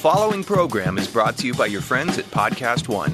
The following program is brought to you by your friends at Podcast One.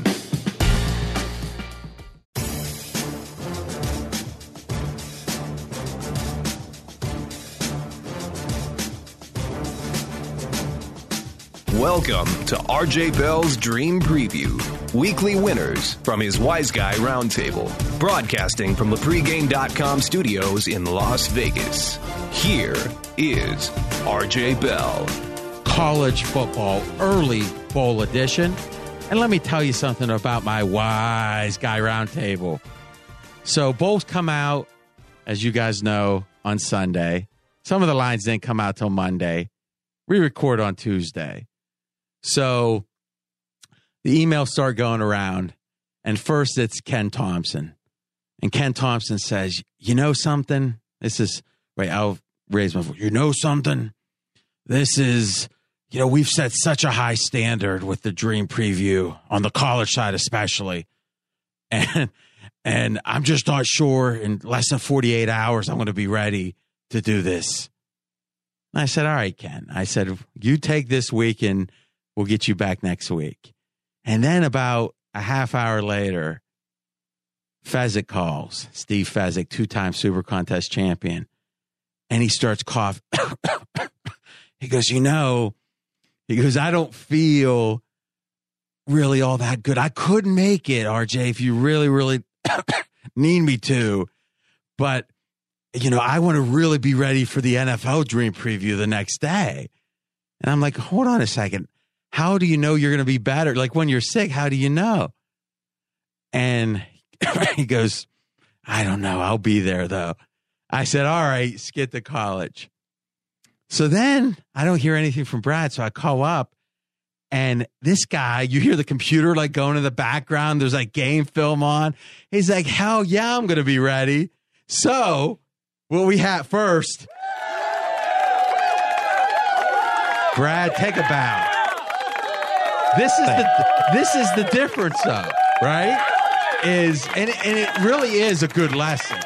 Welcome to RJ Bell's Dream Preview. Weekly winners from his Wise Guy Roundtable. Broadcasting from the pregame.com studios in Las Vegas. Here is RJ Bell. College football early bowl edition. And let me tell you something about my Wise Guy Roundtable. So bowls come out, as you guys know, on Sunday. Some of the lines didn't come out till Monday. We record on Tuesday. So the emails start going around, and first it's Ken Thompson. And Ken Thompson says, you know something? This is, right, I'll raise my voice. You know something? This is, you know, we've set such a high standard with the Dream Preview, on the college side especially. And I'm just not sure in less than 48 hours I'm going to be ready to do this. And I said, all right, Ken. I said, you take this week and we'll get you back next week. And then about a half hour later, Fezzik calls. Steve Fezzik, two-time Super Contest champion. And he starts coughing. He goes, I don't feel really all that good. I could make it, RJ, if you really, really need me to. But, you know, I want to really be ready for the NFL Dream Preview the next day. And I'm like, hold on a second. How do you know you're going to be better? Like when you're sick, how do you know? And he goes, I don't know. I'll be there, though. I said, all right, skid to college. So then I don't hear anything from Brad. So I call up, and this guy, you hear the computer like going in the background. There's like game film on. He's like, hell yeah, I'm going to be ready. So what we have first, Brad, take a bow. This is the difference, though, right? And it really is a good lesson.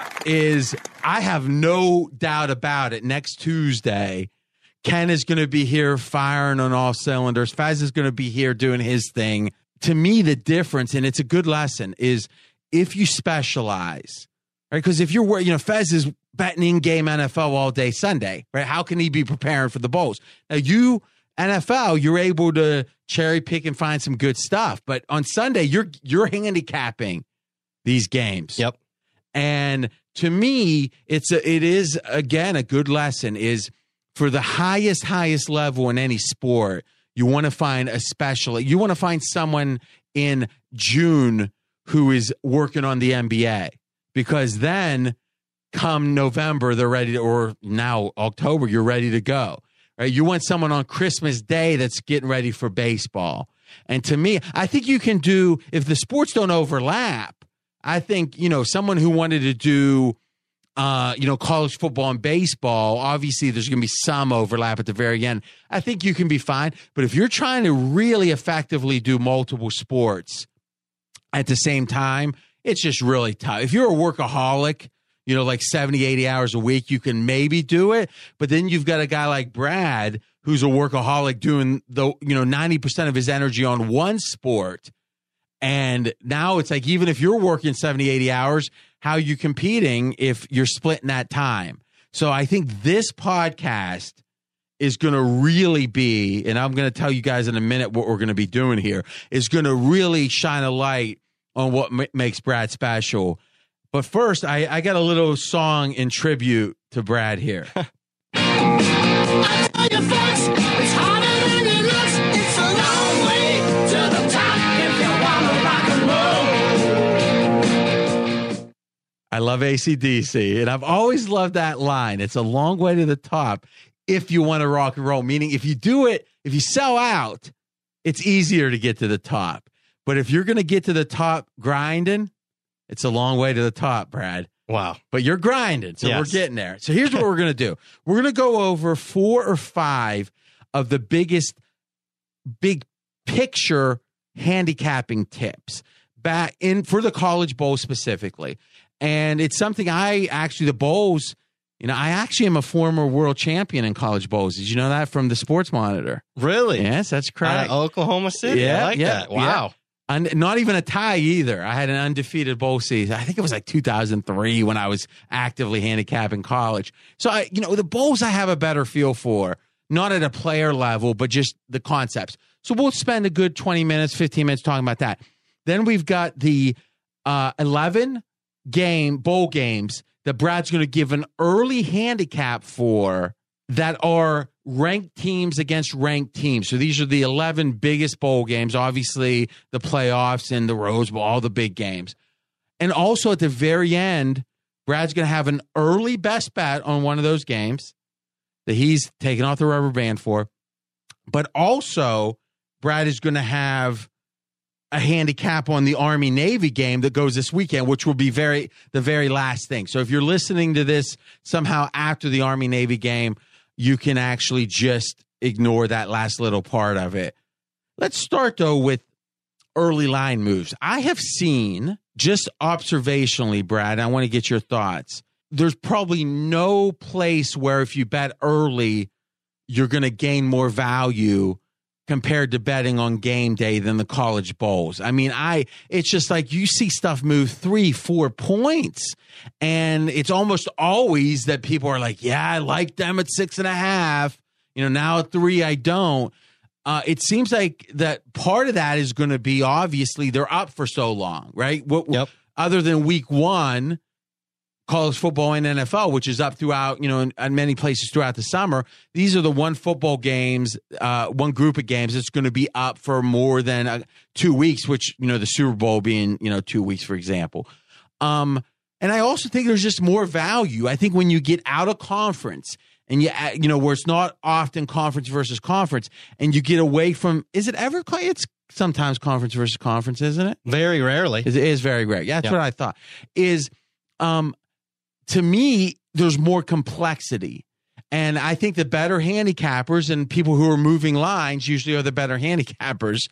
I have no doubt about it. Next Tuesday, Ken is going to be here firing on all cylinders. Fez is going to be here doing his thing. To me, the difference, and it's a good lesson, is if you specialize, right? Because if you're, Fez is betting in-game NFL all day Sunday, right? How can he be preparing for the bowls? Now, NFL, you're able to cherry pick and find some good stuff. But on Sunday, you're handicapping these games. Yep. And to me, it is again a good lesson is for the highest level in any sport, you want to find you want to find someone in June who is working on the NBA, because then come November, they're ready to, or now October, you're ready to go. Right? You want someone on Christmas Day that's getting ready for baseball. And to me, I think you can do, if the sports don't overlap, I think, someone who wanted to do, college football and baseball, obviously there's going to be some overlap at the very end. I think you can be fine. But if you're trying to really effectively do multiple sports at the same time, it's just really tough. If you're a workaholic, like 70, 80 hours a week, you can maybe do it. But then you've got a guy like Brad, who's a workaholic doing 90% of his energy on one sport. And now it's like, even if you're working 70, 80 hours, how are you competing if you're splitting that time? So I think this podcast is going to really be, and I'm going to tell you guys in a minute what we're going to be doing here, is going to really shine a light on what makes Brad special. But first, I got a little song in tribute to Brad here. I tell you folks, it's harder than it looks. It's a long way to the top if you want to rock and roll. I love AC/DC, and I've always loved that line. It's a long way to the top if you want to rock and roll, meaning if you do it, if you sell out, it's easier to get to the top. But if you're going to get to the top grinding, it's a long way to the top, Brad. Wow. But you're grinding, so yes, we're getting there. So here's what we're going to do. We're going to go over 4 or 5 of the biggest big picture handicapping tips back in for the College Bowl specifically. And it's something the bowls, I actually am a former world champion in college bowls. Did you know that from the Sports Monitor? Really? Yes, that's correct. Oklahoma City. Yeah, I like that. Wow. Yeah. And not even a tie either. I had an undefeated bowl season. I think it was like 2003 when I was actively handicapping college. So, the bowls I have a better feel for, not at a player level, but just the concepts. So we'll spend a good 20 minutes, 15 minutes talking about that. Then we've got the 11 bowl games that Brad's going to give an early handicap for that are ranked teams against ranked teams. So these are the 11 biggest bowl games, obviously the playoffs and the Rose Bowl, all the big games. And also at the very end, Brad's going to have an early best bet on one of those games that he's taking off the rubber band for. But also, Brad is going to have a handicap on the Army-Navy game that goes this weekend, which will be the very last thing. So if you're listening to this somehow after the Army-Navy game, you can actually just ignore that last little part of it. Let's start, though, with early line moves. I have seen, just observationally, Brad, I want to get your thoughts. There's probably no place where if you bet early, you're going to gain more value compared to betting on game day than the college bowls. I mean, it's just like you see stuff move 3-4 points, and it's almost always that people are like, yeah, I like them at 6.5. Now at 3, I don't. It seems like that part of that is going to be, obviously, they're up for so long, right? Yep. Other than week 1, college football and NFL, which is up throughout, in many places throughout the summer. These are the one group of games that's going to be up for more than 2 weeks, which, the Super Bowl being, 2 weeks, for example. And I also think there's just more value. I think when you get out of conference and where it's not often conference versus conference, and you get away from, it's sometimes conference versus conference, isn't it? Very rarely. It is very rare. Yeah, that's what I thought. To me, there's more complexity. And I think the better handicappers and people who are moving lines usually are the better handicappers,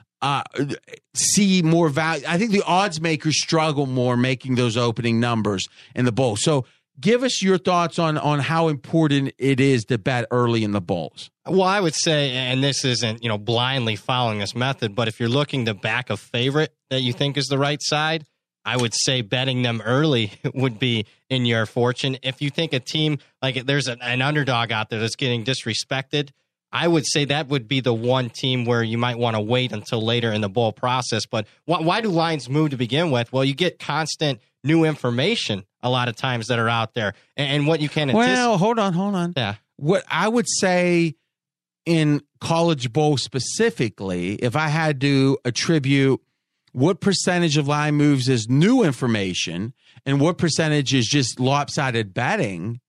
see more value. I think the odds makers struggle more making those opening numbers in the bowl. So give us your thoughts on how important it is to bet early in the bowls. Well, I would say, and this isn't, blindly following this method, but if you're looking to back a favorite that you think is the right side, I would say betting them early would be in your fortune. If you think a team, like there's an underdog out there that's getting disrespected, I would say that would be the one team where you might want to wait until later in the bowl process. But why do lines move to begin with? Well, you get constant new information a lot of times that are out there. And what you can anticipate. Well, hold on. Yeah. What I would say in college bowl specifically, if I had to attribute what percentage of line moves is new information and what percentage is just lopsided betting,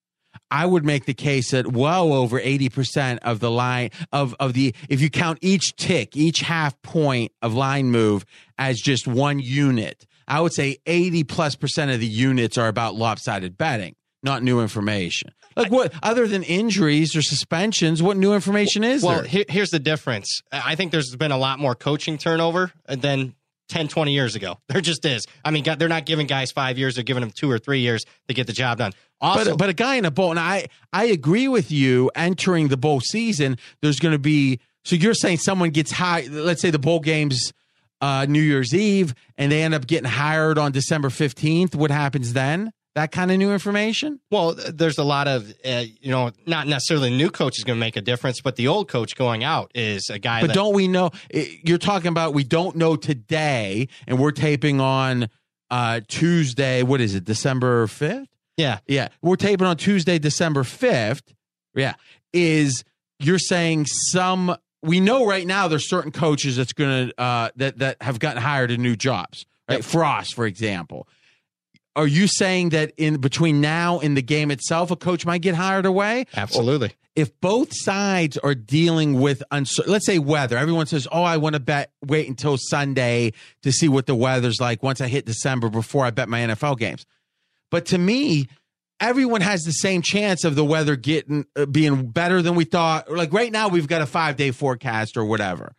I would make the case that well over 80% of the line of the, if you count each tick, each half point of line move as just one unit, I would say 80+% of the units are about lopsided betting, not new information. Like what, other than injuries or suspensions, what new information is there? Well, here's the difference. I think there's been a lot more coaching turnover than 10, 20 years ago. There just is. I mean, they're not giving guys 5 years. They're giving them 2 or 3 years to get the job done. Also, but a guy in a bowl, and I agree with you, entering the bowl season, there's going to be, so you're saying someone gets hired, let's say the bowl game's New Year's Eve, and they end up getting hired on December 15th. What happens then? That kind of new information? Well, there's a lot of, not necessarily the new coach is going to make a difference, but the old coach going out is a guy. But don't we know, you're talking about we don't know today, and we're taping on Tuesday, what is it, December 5th? Yeah. Yeah. We're taping on Tuesday, December 5th. Yeah. You're saying we know right now there's certain coaches that's going to, that have gotten hired in new jobs, right? Yep. Frost, for example. Are you saying that in between now and the game itself, a coach might get hired away? Absolutely. If both sides are dealing with, let's say weather, everyone says, oh, I want to wait until Sunday to see what the weather's like once I hit December before I bet my NFL games. But to me, everyone has the same chance of the weather being better than we thought. Like right now, we've got a 5-day forecast or whatever.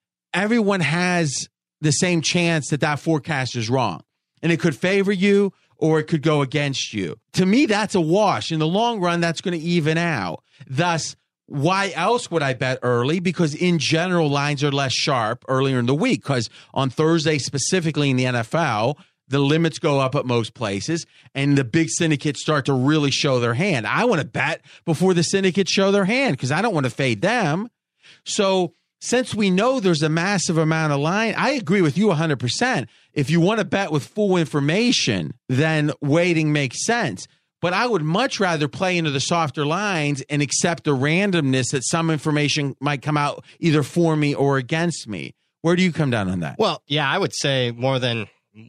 Everyone has the same chance that forecast is wrong. And it could favor you or it could go against you. To me, that's a wash. In the long run, that's going to even out. Thus, why else would I bet early? Because in general, lines are less sharp earlier in the week, because on Thursday, specifically in the NFL, the limits go up at most places, and the big syndicates start to really show their hand. I want to bet before the syndicates show their hand because I don't want to fade them. So since we know there's a massive amount of line, I agree with you 100%. If you want to bet with full information, then waiting makes sense. But I would much rather play into the softer lines and accept the randomness that some information might come out either for me or against me. Where do you come down on that? Well, yeah, I would say more than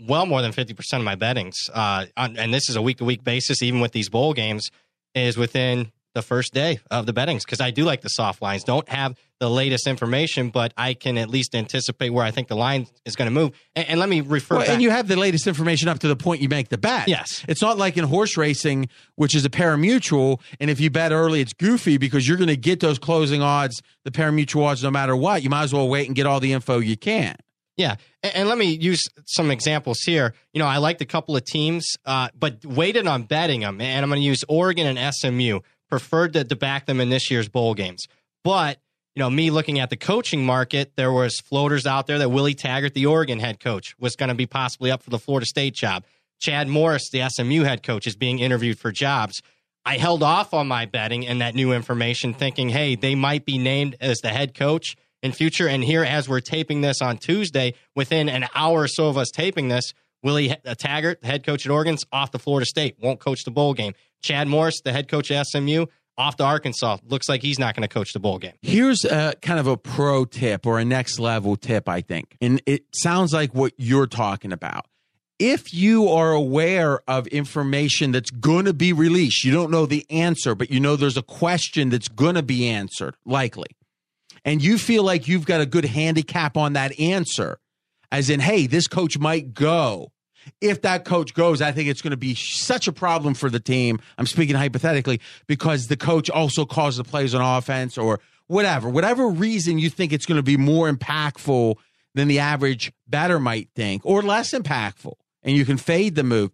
50% of my bettings, and this is a week-to-week basis, even with these bowl games, is within the first day of the bettings, because I do like the soft lines. Don't have the latest information, but I can at least anticipate where I think the line is going to move. And let me refer back. And you have the latest information up to the point you make the bet. Yes. It's not like in horse racing, which is a parimutuel, and if you bet early, it's goofy because you're going to get those closing odds, the parimutuel odds, no matter what. You might as well wait and get all the info you can. Yeah, and let me use some examples here. You know, I liked a couple of teams, but waited on betting them, and I'm going to use Oregon and SMU. Preferred to back them in this year's bowl games. But, you know, me looking at the coaching market, there was floaters out there that Willie Taggart, the Oregon head coach, was going to be possibly up for the Florida State job. Chad Morris, the SMU head coach, is being interviewed for jobs. I held off on my betting and that new information thinking, hey, they might be named as the head coach in future. And here, as we're taping this on Tuesday, within an hour or so of us taping this, Willie Taggart, the head coach at Oregon's off to Florida State, won't coach the bowl game. Chad Morris, the head coach at SMU, off to Arkansas. Looks like he's not going to coach the bowl game. Here's a kind of a pro tip or a next level tip, I think. And it sounds like what you're talking about. If you are aware of information that's going to be released, you don't know the answer, but you know there's a question that's going to be answered, likely. And you feel like you've got a good handicap on that answer, as in, hey, this coach might go. If that coach goes, I think it's going to be such a problem for the team. I'm speaking hypothetically, because the coach also calls the plays on offense or whatever reason you think it's going to be more impactful than the average bettor might think, or less impactful, and you can fade the move.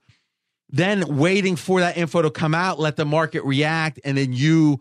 Then waiting for that info to come out, let the market react, and then you,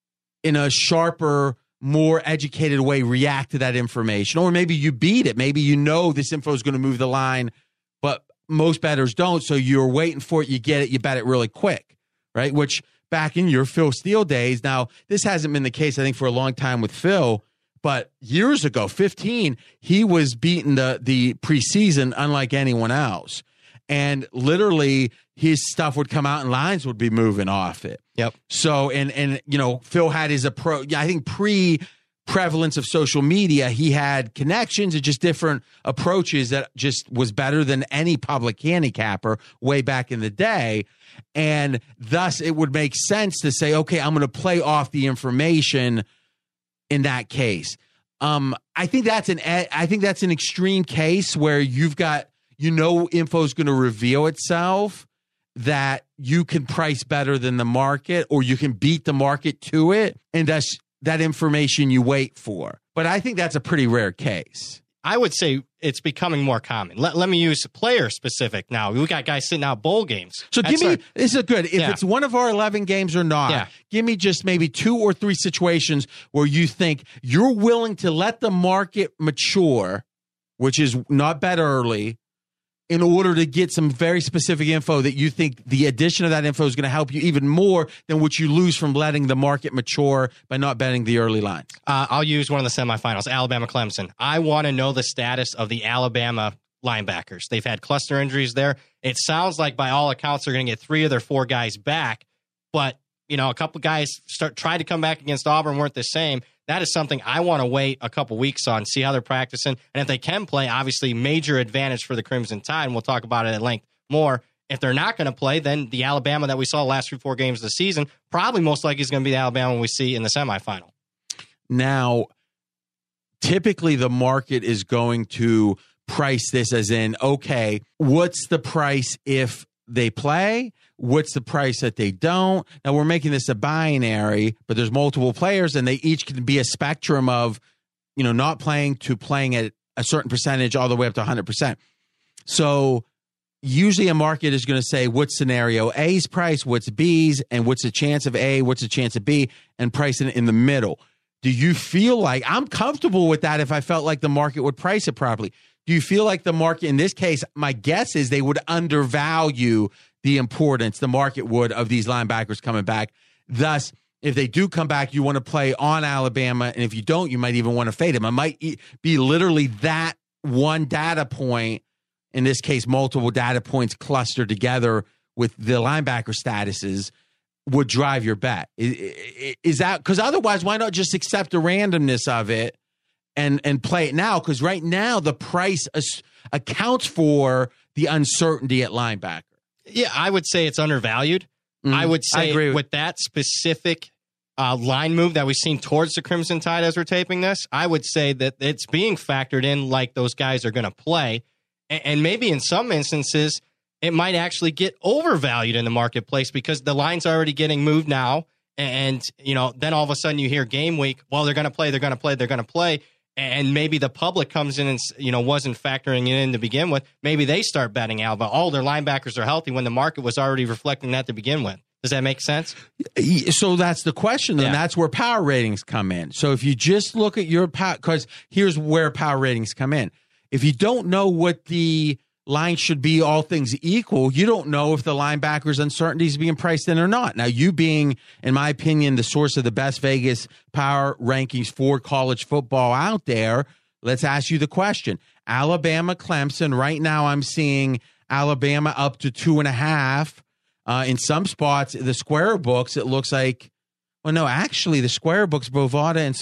in a sharper, more educated way, react to that information. Or maybe you beat it. Maybe you know this info is going to move the line, but most bettors don't, so you're waiting for it, you get it, you bet it really quick, right? Which back in your Phil Steele days, now this hasn't been the case, I think, for a long time with Phil, but years ago, 15, he was beating the preseason unlike anyone else. And literally his stuff would come out and lines would be moving off it. Yep. So, and you know, Phil had his approach, I think pre-prevalence of social media, he had connections and just different approaches that just was better than any public handicapper way back in the day. And thus it would make sense to say, okay, I'm going to play off the information in that case. I think that's an extreme case where you've got, you know, info is going to reveal itself, that you can price better than the market, or you can beat the market to it, and that's that information you wait for. But I think that's a pretty rare case. I would say it's becoming more common. Let me use player specific now. We got guys sitting out bowl games. So give me, this is good. If it's one of our 11 games or not, give me just maybe 2 or 3 situations where you think you're willing to let the market mature, which is not bet early, in order to get some very specific info that you think the addition of that info is going to help you even more than what you lose from letting the market mature by not betting the early lines. I'll use one of the semifinals, Alabama-Clemson. I want to know the status of the Alabama linebackers. They've had cluster injuries there. It sounds like by all accounts they're going to get 3 of their 4 guys back, but you know, a couple guys tried to come back against Auburn, weren't the same. That is something I want to wait a couple weeks on, see how they're practicing. And if they can play, obviously major advantage for the Crimson Tide, and we'll talk about it at length more. If they're not going to play, then the Alabama that we saw the last 3-4 games of the season probably most likely is going to be the Alabama we see in the semifinal. Now, typically the market is going to price this as in, okay, what's the price if they play? What's the price that they don't? Now, we're making this a binary, but there's multiple players, and they each can be a spectrum of, you know, not playing to playing at a certain percentage all the way up to 100%. So usually a market is going to say what's scenario A's price, what's B's, and what's the chance of A, what's the chance of B, and pricing it in the middle. Do you feel like I'm comfortable with that if I felt like the market would price it properly? Do you feel like the market, in this case, my guess is they would undervalue the importance, the market would, of these linebackers coming back. Thus, if they do come back, you want to play on Alabama, and if you don't, you might even want to fade them. It might be literally that one data point, in this case, multiple data points clustered together with the linebacker statuses, would drive your bet. Is that, because otherwise, why not just accept the randomness of it and play it now? Because right now, the price accounts for the uncertainty at linebacker. Yeah, I would say it's undervalued. I would say with that specific line move that we've seen towards the Crimson Tide as we're taping this, I would say that it's being factored in like those guys are going to play. And maybe in some instances, it might actually get overvalued in the marketplace because the line's already getting moved now. And, then all of a sudden you hear game week, well, they're going to play. And maybe the public comes in and, wasn't factoring it in to begin with. Maybe they start betting Alabama. All their linebackers are healthy when the market was already reflecting that to begin with. Does that make sense? So that's the question, and that's where power ratings come in. So if you just look at your power, because here's where power ratings come in. If you don't know what the line should be, all things equal, you don't know if the linebackers' uncertainty is being priced in or not. Now, you being, in my opinion, the source of the best Vegas power rankings for college football out there, let's ask you the question. Alabama, Clemson, right now I'm seeing Alabama up to 2.5. In some spots, the Square Books, it looks like, well, no, actually, the Square Books, Bovada and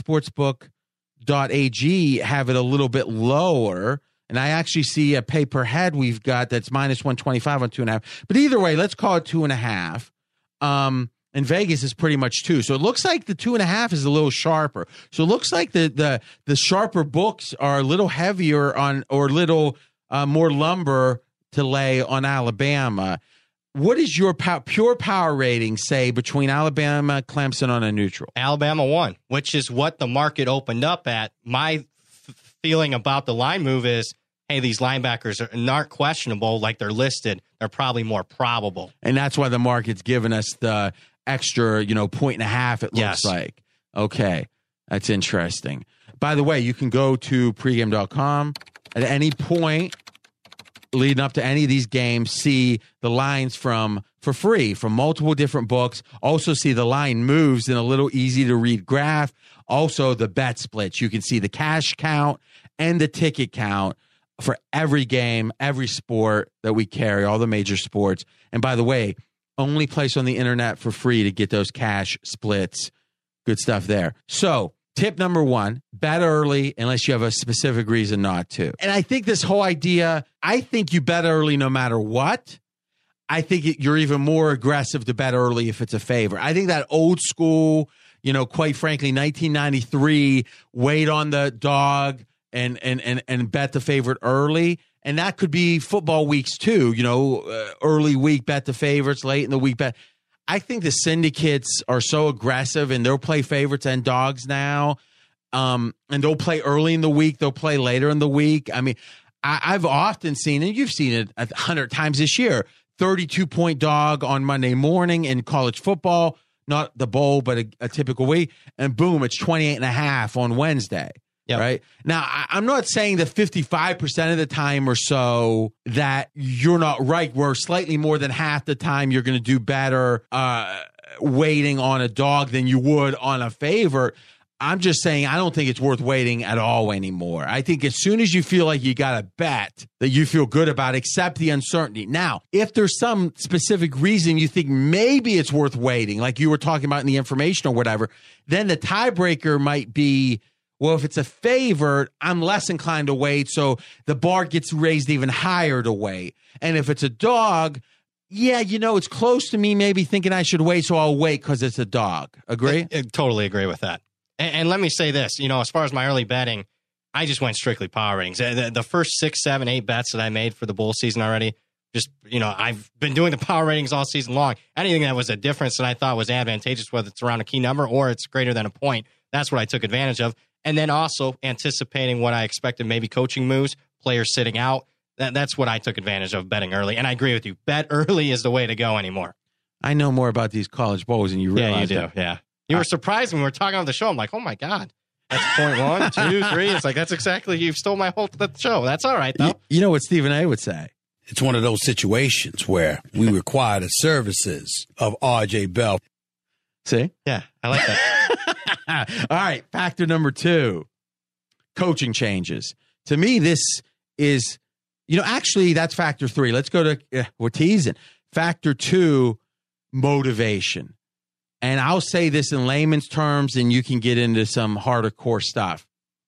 Sportsbook.ag have it a little bit lower. And I actually see a pay per head we've got that's minus 125 on 2.5. But either way, let's call it 2.5. And Vegas is pretty much 2. So it looks like the 2.5 is a little sharper. So it looks like the sharper books are a little heavier on, or a little more lumber to lay on Alabama. What does your pure power rating say between Alabama, Clemson on a neutral? Alabama won, which is what the market opened up at. My feeling about the line move is, hey, these linebackers aren't questionable like they're listed. They're probably more probable. And that's why the market's given us the extra, 1.5, it looks like. Okay, that's interesting. By the way, you can go to pregame.com at any point leading up to any of these games, see the lines for free from multiple different books. Also see the line moves in a little easy to read graph. Also the bet splits. You can see the cash count and the ticket count for every game, every sport that we carry, all the major sports. And by the way, only place on the internet for free to get those cash splits. Good stuff there. So tip number 1, bet early unless you have a specific reason not to. And I think this whole idea, I think you bet early no matter what. I think you're even more aggressive to bet early if it's a favorite. I think that old school, quite frankly, 1993, wait on the dog and bet the favorite early. And that could be football weeks too, early week bet the favorites, late in the week bet. I think the syndicates are so aggressive and they'll play favorites and dogs now. And they'll play early in the week. They'll play later in the week. I mean, I've often seen, and you've seen it 100 times this year, 32-point dog on Monday morning in college football, not the bowl, but a typical week. And boom, it's 28.5 on Wednesday. Yep. Right now, I'm not saying that 55% of the time or so that you're not right, where slightly more than half the time you're going to do better waiting on a dog than you would on a favorite. I'm just saying I don't think it's worth waiting at all anymore. I think as soon as you feel like you got a bet that you feel good about, accept the uncertainty. Now, if there's some specific reason you think maybe it's worth waiting, like you were talking about in the information or whatever, then the tiebreaker might be, well, if it's a favorite, I'm less inclined to wait, so the bar gets raised even higher to wait. And if it's a dog, it's close to me maybe thinking I should wait, so I'll wait because it's a dog. Agree? I totally agree with that. And let me say this, as far as my early betting, I just went strictly power ratings. The first 6, 7, 8 bets that I made for the bowl season already, just, I've been doing the power ratings all season long. Anything that was a difference that I thought was advantageous, whether it's around a key number or it's greater than a point, that's what I took advantage of. And then also anticipating what I expected, maybe coaching moves, players sitting out. That's what I took advantage of, betting early. And I agree with you. Bet early is the way to go anymore. I know more about these college bowls than you realize. Yeah, you do. Yeah. You were surprised when we were talking on the show. I'm like, oh, my God. That's point 1, 2, 3. It's like, that's exactly, you've stole my whole show. That's all right, though. You know what Stephen A. would say? It's one of those situations where we require the services of R.J. Bell. See? Yeah, I like that. All right, factor number 2, coaching changes. To me, this is, actually, that's factor 3. Let's go to, we're teasing. Factor 2, motivation. And I'll say this in layman's terms, and you can get into some harder core stuff.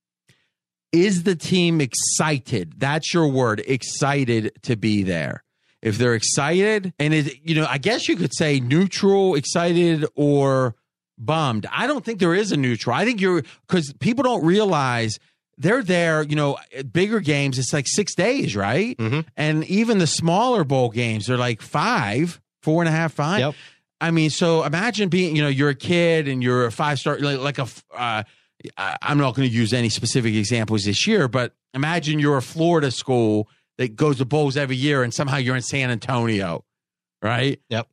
Is the team excited? That's your word, excited to be there. If they're excited, and I guess you could say neutral, excited, or bummed. I don't think there is a neutral. I think because people don't realize they're there, bigger games, it's like 6 days, right? Mm-hmm. And even the smaller bowl games are like 5, 4.5, 5. Yep. I mean, so imagine being, you're a kid and you're a 5-star, I'm not going to use any specific examples this year, but imagine you're a Florida school that goes to bowls every year and somehow you're in San Antonio, right? Yep.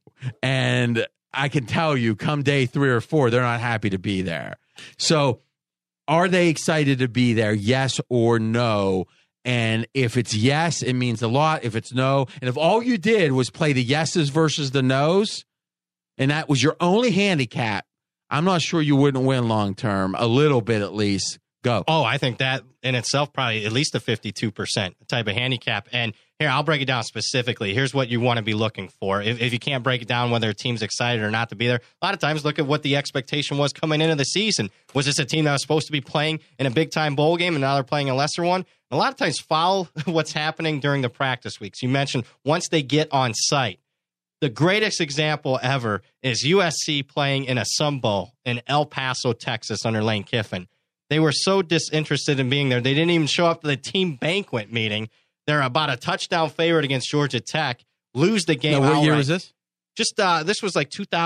And I can tell you, come day 3 or 4, they're not happy to be there. So are they excited to be there? Yes or no? And if it's yes, it means a lot. If it's no, and if all you did was play the yeses versus the nos, and that was your only handicap, I'm not sure you wouldn't win long term, a little bit at least. Go. Oh, I think that in itself probably at least a 52% type of handicap. And here, I'll break it down specifically. Here's what you want to be looking for. If you can't break it down whether a team's excited or not to be there, a lot of times look at what the expectation was coming into the season. Was this a team that was supposed to be playing in a big-time bowl game and now they're playing a lesser one? And a lot of times follow what's happening during the practice weeks. You mentioned once they get on site. The greatest example ever is USC playing in a Sun Bowl in El Paso, Texas under Lane Kiffin. They were so disinterested in being there, they didn't even show up to the team banquet meeting. They're about a touchdown favorite against Georgia Tech, lose the game outright. What year was this? Just this was like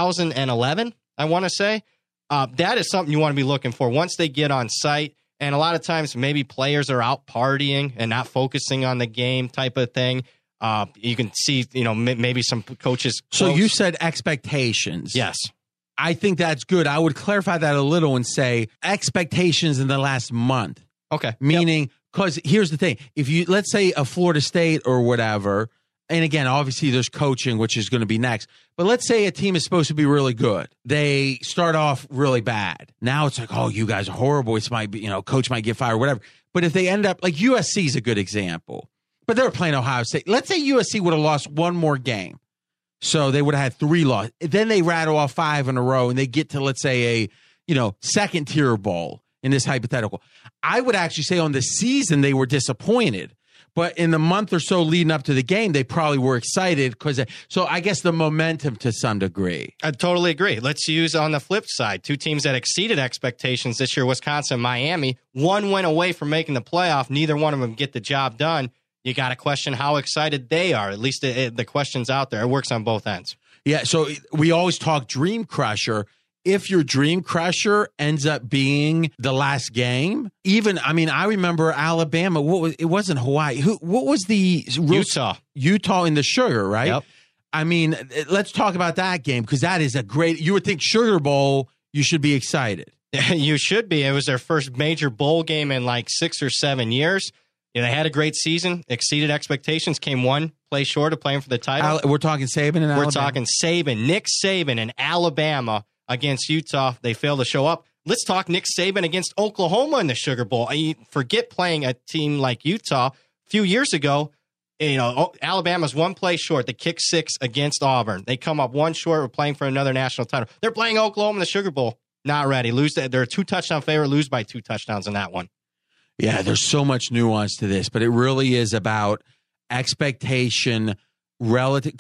2011, I want to say. That is something you want to be looking for once they get on site. And a lot of times maybe players are out partying and not focusing on the game type of thing. You can see, maybe some coaches. So you said expectations. Yes. I think that's good. I would clarify that a little and say expectations in the last month. Okay. Meaning, because here's the thing. If you, let's say a Florida State or whatever, and again, obviously there's coaching, which is going to be next. But let's say a team is supposed to be really good. They start off really bad. Now it's like, oh, you guys are horrible. It's might be, coach might get fired or whatever. But if they end up, like USC is a good example. But they were playing Ohio State. Let's say USC would have lost one more game. So they would have had 3 losses. Then they rattle off 5 in a row and they get to, let's say, a, second tier bowl in this hypothetical. I would actually say on the season they were disappointed. But in the month or so leading up to the game, they probably were excited so I guess the momentum to some degree. I totally agree. Let's use on the flip side, 2 teams that exceeded expectations this year, Wisconsin and Miami. One went away from making the playoff. Neither one of them get the job done. You got to question how excited they are. At least the question's out there. It works on both ends. Yeah, so we always talk dream crusher. If your dream crusher ends up being the last game, I remember Alabama. It wasn't Hawaii. What was the Utah in the Sugar, right? Yep. I mean, let's talk about that game because that is a great. You would think Sugar Bowl, you should be excited. You should be. It was their first major bowl game in like 6 or 7 years. They had a great season, exceeded expectations, came one play short of playing for the title. We're talking Saban and Alabama. We're talking Saban, Nick Saban in Alabama against Utah. They failed to show up. Let's talk Nick Saban against Oklahoma in the Sugar Bowl. Forget playing a team like Utah. A few years ago, Alabama's one play short. They kick 6 against Auburn. They come up one short. We're playing for another national title. They're playing Oklahoma in the Sugar Bowl. Not ready. They're a 2-touchdown favorite. Lose by 2 touchdowns in that one. Yeah, there's so much nuance to this, but it really is about expectation relative,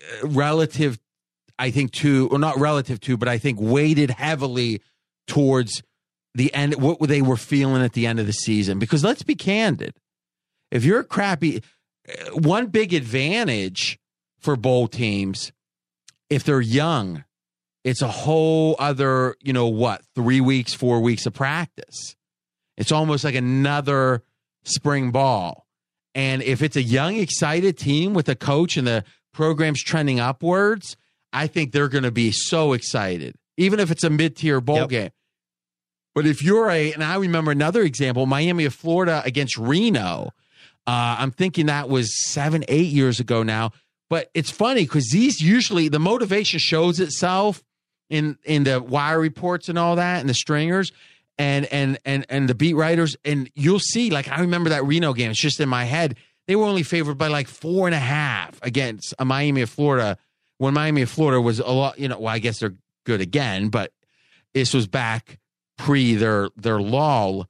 I think, but I think weighted heavily towards the end, what they were feeling at the end of the season. Because let's be candid. If you're a crappy, one big advantage for bowl teams, if they're young, it's a whole other, 3 weeks, 4 weeks of practice. It's almost like another spring ball. And if it's a young, excited team with a coach and the program's trending upwards, I think they're going to be so excited, even if it's a mid-tier bowl game. But if you're and I remember another example, Miami of Florida against Reno. I'm thinking that was 7-8 years ago now. But it's funny because these usually, the motivation shows itself in the wire reports and all that, and the stringers and the beat writers. And you'll see, like, I remember that Reno game. It's just in my head. They were only favored by like 4.5 against a Miami of Florida, when Miami of Florida was a lot, well, I guess they're good again, but this was back pre their lull.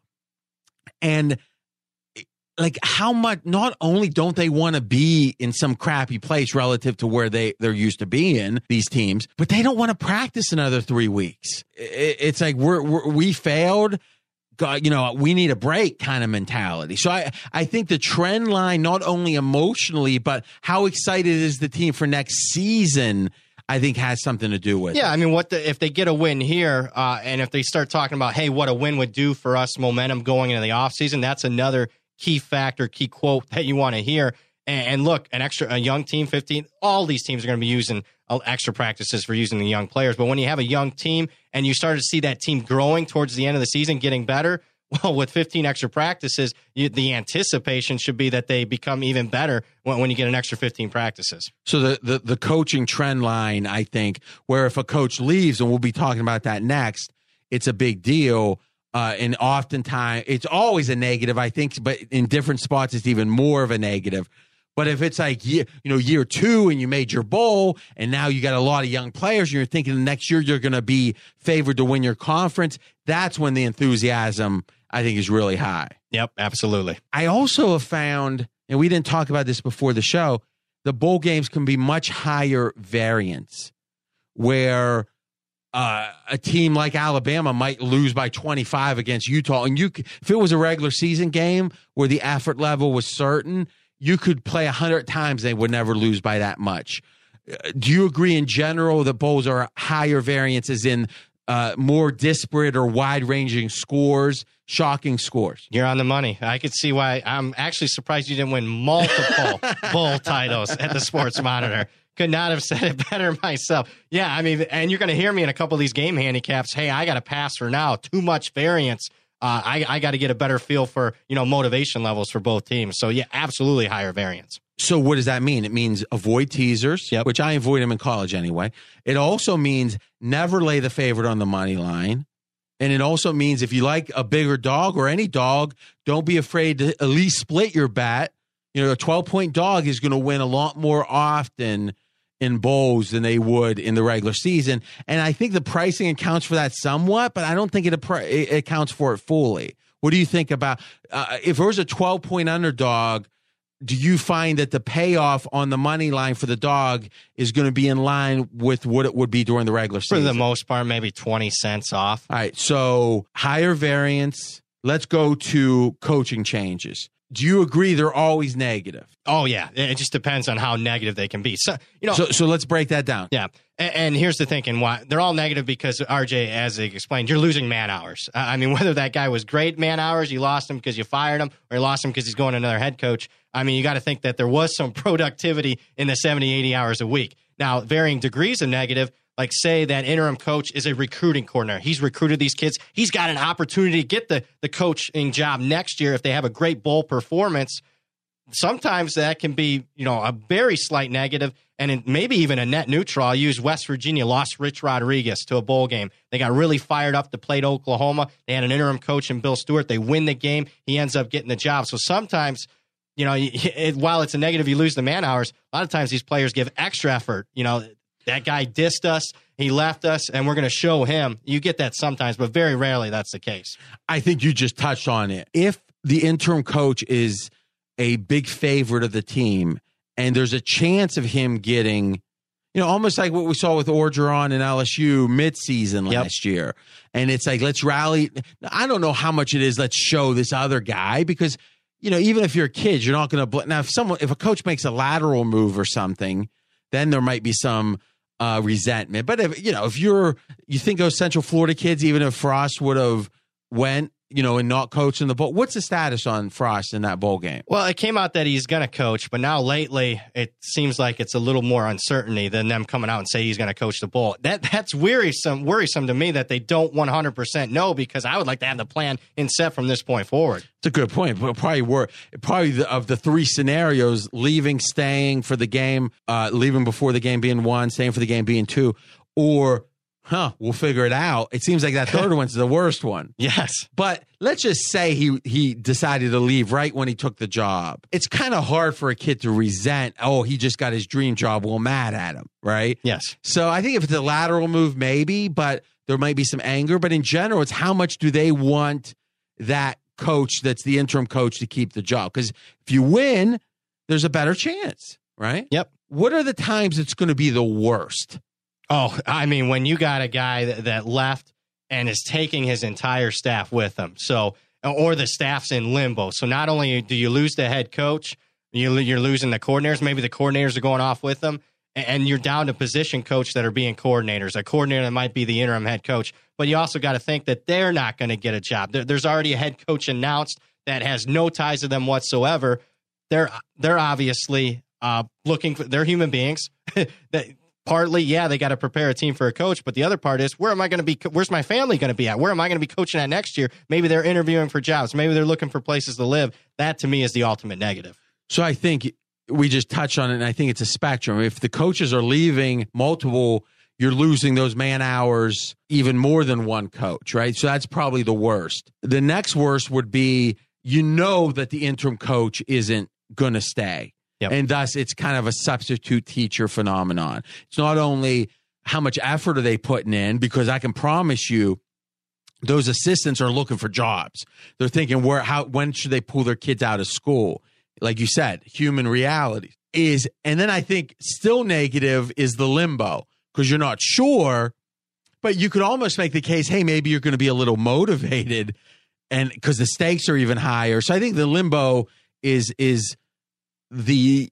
And like, how much, not only don't they want to be in some crappy place relative to where they're used to being, these teams, but they don't want to practice another 3 weeks. It's like we failed. God, we need a break kind of mentality. So I think the trend line, not only emotionally, but how excited is the team for next season, I think has something to do with it. I mean, if they get a win here, and if they start talking about, hey, what a win would do for us, momentum going into the offseason, that's another key factor, key quote that you want to hear. And look, a young team, 15, all these teams are going to be using extra practices for using the young players. But when you have a young team and you start to see that team growing towards the end of the season, getting better, well, with 15 extra practices, the anticipation should be that they become even better when you get an extra 15 practices. So the coaching trend line, I think, where if a coach leaves, and we'll be talking about that next, it's a big deal. And oftentimes, it's always a negative, I think, but in different spots, it's even more of a negative. But if it's like, year 2 and you made your bowl and now you got a lot of young players and you're thinking the next year you're going to be favored to win your conference, that's when the enthusiasm, I think, is really high. Yep, absolutely. I also have found, and we didn't talk about this before the show, the bowl games can be much higher variance, where a team like Alabama might lose by 25 against Utah. And if it was a regular season game where the effort level was certain, you could play 100 times, they would never lose by that much. Do you agree in general that bowls are higher variances in more disparate or wide-ranging scores, shocking scores? You're on the money. I could see why. I'm actually surprised you didn't win multiple bowl titles at the Sports Monitor. Could not have said it better myself. Yeah, I mean, and you're going to hear me in a couple of these game handicaps. Hey, I got to pass for now. Too much variance. I got to get a better feel for, motivation levels for both teams. So, yeah, absolutely higher variance. So what does that mean? It means avoid teasers, which I avoid them in college anyway. It also means never lay the favorite on the money line. And it also means if you like a bigger dog or any dog, don't be afraid to at least split your bet. A 12-point dog is going to win a lot more often in bowls than they would in the regular season. And I think the pricing accounts for that somewhat, but I don't think it accounts for it fully. What do you think about if there was a 12-point underdog, do you find that the payoff on the money line for the dog is going to be in line with what it would be during the regular season? For the most part, maybe 20 cents off. All right, so higher variance. Let's go to coaching changes. Do you agree they're always negative? Oh, yeah. It just depends on how negative they can be. So, So let's break that down. Yeah. And here's the thinking. Why they're all negative because, RJ, as they explained, you're losing man hours. I mean, whether that guy was great man hours, you lost him because you fired him, or you lost him because he's going to another head coach. I mean, you got to think that there was some productivity in the 70, 80 hours a week. Now, varying degrees of negative, like say that interim coach is a recruiting coordinator. He's recruited these kids. He's got an opportunity to get the coaching job next year if they have a great bowl performance. Sometimes that can be, a very slight negative and maybe even a net neutral. I'll use West Virginia, lost Rich Rodriguez to a bowl game. They got really fired up to play to Oklahoma. They had an interim coach in Bill Stewart. They win the game. He ends up getting the job. So sometimes, while it's a negative, you lose the man hours. A lot of times these players give extra effort. That guy dissed us, he left us, and we're going to show him. You get that sometimes, but very rarely that's the case. I think you just touched on it. If the interim coach is a big favorite of the team, and there's a chance of him getting, almost like what we saw with Orgeron and LSU midseason last year. And it's like, let's rally. I don't know how much it is, let's show this other guy, because, even if you're a kid, you're not going to. Now, if a coach makes a lateral move or something, then there might be some resentment. But if you think those Central Florida kids, even if Frost would have went, in not coaching the bowl. What's the status on Frost in that bowl game? Well, it came out that he's going to coach, but now lately it seems like it's a little more uncertainty than them coming out and say he's going to coach the bowl. That's worrisome to me that they don't 100% know, because I would like to have the plan in set from this point forward. It's a good point. But probably of the three scenarios, leaving, staying for the game, leaving before the game being 1, staying for the game being 2, or we'll figure it out. It seems like that third one's the worst one. Yes. But let's just say he decided to leave right when he took the job. It's kind of hard for a kid to resent, he just got his dream job. We're mad at him, right? Yes. So I think if it's a lateral move, maybe, but there might be some anger. But in general, it's how much do they want that coach that's the interim coach to keep the job? Because if you win, there's a better chance, right? Yep. What are the times it's going to be the worst? Oh, I mean, when you got a guy that left and is taking his entire staff with him, or the staff's in limbo. So not only do you lose the head coach, you're losing the coordinators. Maybe the coordinators are going off with them, and you're down to position coach that are being coordinators. A coordinator that might be the interim head coach, but you also got to think that they're not going to get a job. There's already a head coach announced that has no ties to them whatsoever. They're obviously looking for. They're human beings. Partly, they got to prepare a team for a coach, but the other part is, where am I going to be? Where's my family going to be at? Where am I going to be coaching at next year? Maybe they're interviewing for jobs. Maybe they're looking for places to live. That, to me, is the ultimate negative. So I think we just touched on it, and I think it's a spectrum. If the coaches are leaving multiple, you're losing those man hours even more than one coach, right? So that's probably the worst. The next worst would be, that the interim coach isn't going to stay. Yep. And thus, it's kind of a substitute teacher phenomenon. It's not only how much effort are they putting in, because I can promise you those assistants are looking for jobs. They're thinking, when should they pull their kids out of school? Like you said, human reality and then I think still negative is the limbo, because you're not sure, but you could almost make the case, hey, maybe you're going to be a little motivated, and because the stakes are even higher. So I think the limbo is the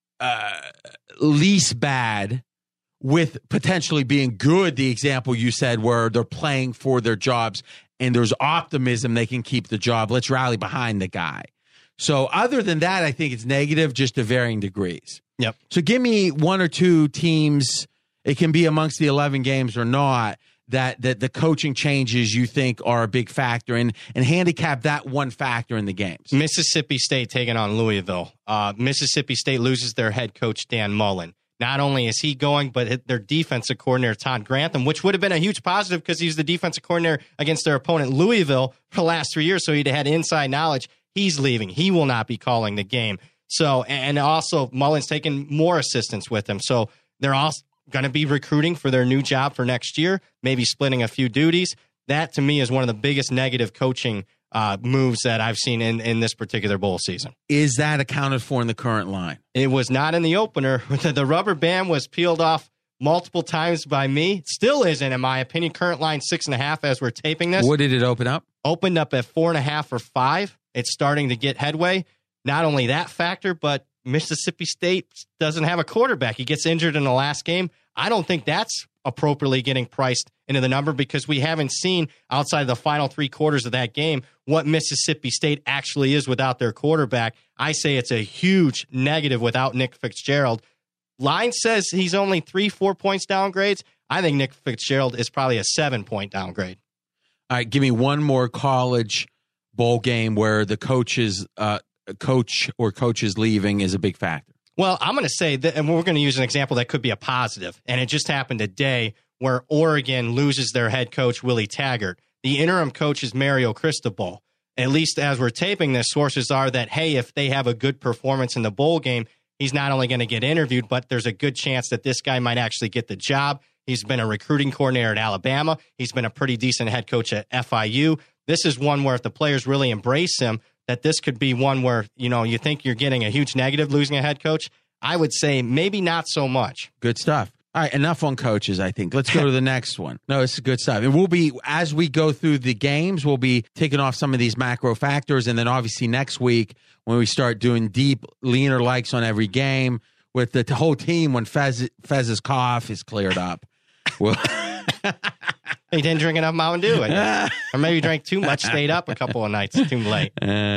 least bad, with potentially being good. The example you said, where they're playing for their jobs and there's optimism they can keep the job. Let's rally behind the guy. So other than that, I think it's negative, just to varying degrees. Yep. So give me one or two teams, it can be amongst the 11 games or not, that the coaching changes you think are a big factor, and handicap that one factor in the games. Mississippi State taking on Louisville. Mississippi State loses their head coach, Dan Mullen. Not only is he going, but their defensive coordinator, Todd Grantham, which would have been a huge positive because he's the defensive coordinator against their opponent, Louisville, for the last 3 years, so he'd had inside knowledge. He's leaving. He will not be calling the game. So, and also Mullen's taking more assistants with him. So they're also going to be recruiting for their new job for next year, maybe splitting a few duties. That, to me, is one of the biggest negative coaching moves that I've seen in this particular bowl season. Is that accounted for in the current line? It was not in the opener. The rubber band was peeled off multiple times by me. Still isn't, in my opinion. Current line 6.5 as we're taping this. What did it open up? Opened up at 4.5 or 5. It's starting to get headway. Not only that factor, but Mississippi State doesn't have a quarterback. He gets injured in the last game. I don't think that's appropriately getting priced into the number, because we haven't seen, outside of the final 3 quarters of that game, what Mississippi State actually is without their quarterback. I say it's a huge negative without Nick Fitzgerald. Line says he's only 3-4 points downgrades. I think Nick Fitzgerald is probably a 7-point downgrade. All right, give me one more college bowl game where the coaches leaving is a big factor. Well, I'm going to say that, and we're going to use an example that could be a positive, and it just happened today where Oregon loses their head coach, Willie Taggart. The interim coach is Mario Cristobal. At least as we're taping this, sources are that, hey, if they have a good performance in the bowl game, he's not only going to get interviewed, but there's a good chance that this guy might actually get the job. He's been a recruiting coordinator at Alabama. He's been a pretty decent head coach at FIU. This is one where if the players really embrace him, that this could be one where, you think you're getting a huge negative losing a head coach. I would say maybe not so much. Good stuff. All right, enough on coaches, I think. Let's go to the next one. No, it's good stuff. And we'll be, as we go through the games, we'll be taking off some of these macro factors. And then obviously next week, when we start doing deep, leaner likes on every game with the whole team, when Fez's cough is cleared up, we'll He didn't drink enough Mountain Dew, I guess. Or maybe drank too much, stayed up a couple of nights too late.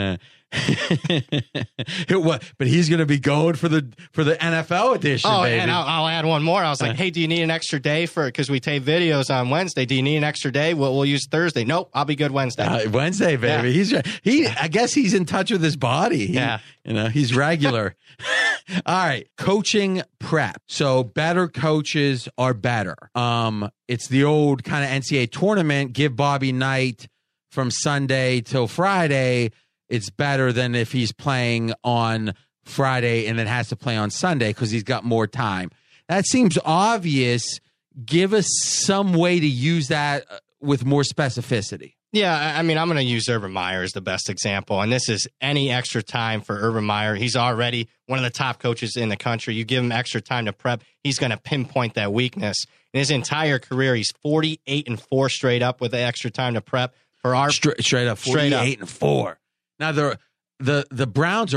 But he's going to be going for the NFL edition. Oh, baby. and I'll add one more. I was like, hey, do you need an extra day because we tape videos on Wednesday? Do you need an extra day? We'll use Thursday. Nope, I'll be good Wednesday. Wednesday, baby. Yeah. I guess he's in touch with his body. He's regular. All right, coaching prep. So better coaches are better. It's the old kind of NCAA tournament. Give Bobby Knight from Sunday till Friday. It's better than if he's playing on Friday and then has to play on Sunday because he's got more time. That seems obvious. Give us some way to use that with more specificity. Yeah, I mean, I'm going to use Urban Meyer as the best example, and this is any extra time for Urban Meyer. He's already one of the top coaches in the country. You give him extra time to prep, he's going to pinpoint that weakness. In his entire career, he's 48-4 straight up with the extra time to prep. For our straight up 48-4. Now the Browns are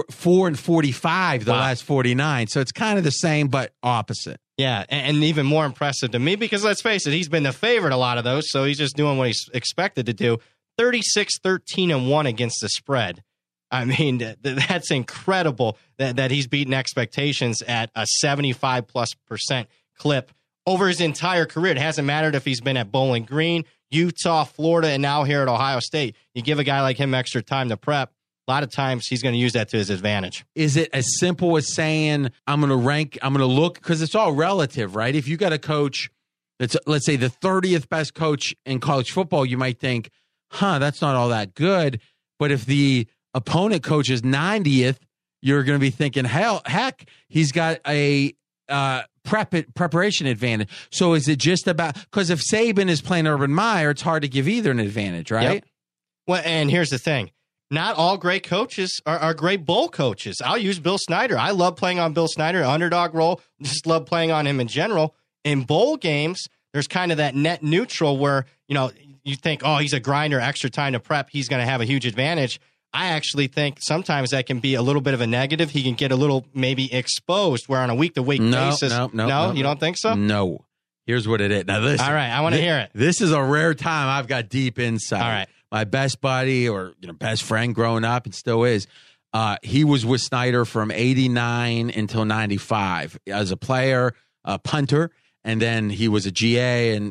4-45 the last 49, so it's kind of the same but opposite. Yeah, and even more impressive to me because let's face it, he's been the favorite a lot of those, so he's just doing what he's expected to do. 36-13-1 against the spread. I mean, that's incredible that he's beaten expectations at a 75+% clip over his entire career. It hasn't mattered if he's been at Bowling Green, Utah, Florida, and now here at Ohio State. You give a guy like him extra time to prep, a lot of times he's going to use that to his advantage. Is it as simple as saying, I'm going to look, because it's all relative, right? If you got a coach that's, let's say, the 30th best coach in college football, you might think, that's not all that good. But if the opponent coach is 90th, you're going to be thinking, heck, he's got a preparation advantage. So is it just about, because if Saban is playing Urban Meyer, it's hard to give either an advantage, right? Yep. Well, and here's the thing. Not all great coaches are great bowl coaches. I'll use Bill Snyder. I love playing on Bill Snyder, underdog role. Just love playing on him in general. In bowl games, there's kind of that net neutral where, you think, he's a grinder, extra time to prep, he's going to have a huge advantage. I actually think sometimes that can be a little bit of a negative. He can get a little maybe exposed where on a week-to-week basis. No, you don't think so? No. Here's what it is. Now, listen. All right, I want to hear it. This is a rare time I've got deep insight. All right. My best buddy or best friend growing up and still is, he was with Snyder from 89 until 95 as a player, a punter, and then he was a GA and,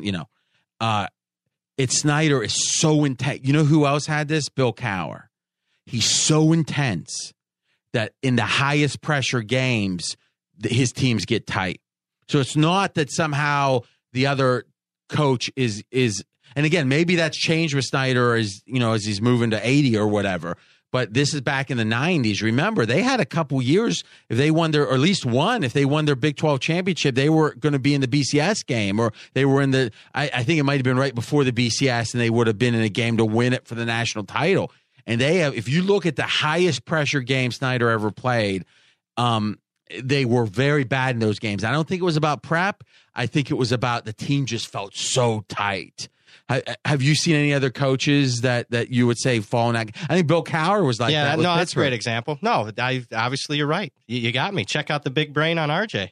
Snyder is so intense. You know who else had this? Bill Cowher. He's so intense that in the highest pressure games, his teams get tight. So it's not that somehow the other coach is, and again, maybe that's changed with Snyder as he's moving to 80 or whatever. But this is back in the 90s. Remember, they had a couple years, if they won or at least one, if they won their Big 12 championship, they were going to be in the BCS game, or they were in I think it might have been right before the BCS, and they would have been in a game to win it for the national title. And they have, if you look at the highest pressure game Snyder ever played, they were very bad in those games. I don't think it was about prep. I think it was about the team just felt so tight. Have you seen any other coaches that you would say fall in that? I think Bill Cowher was like that. No, that's a great example. No, obviously you're right. You got me. Check out the big brain on RJ.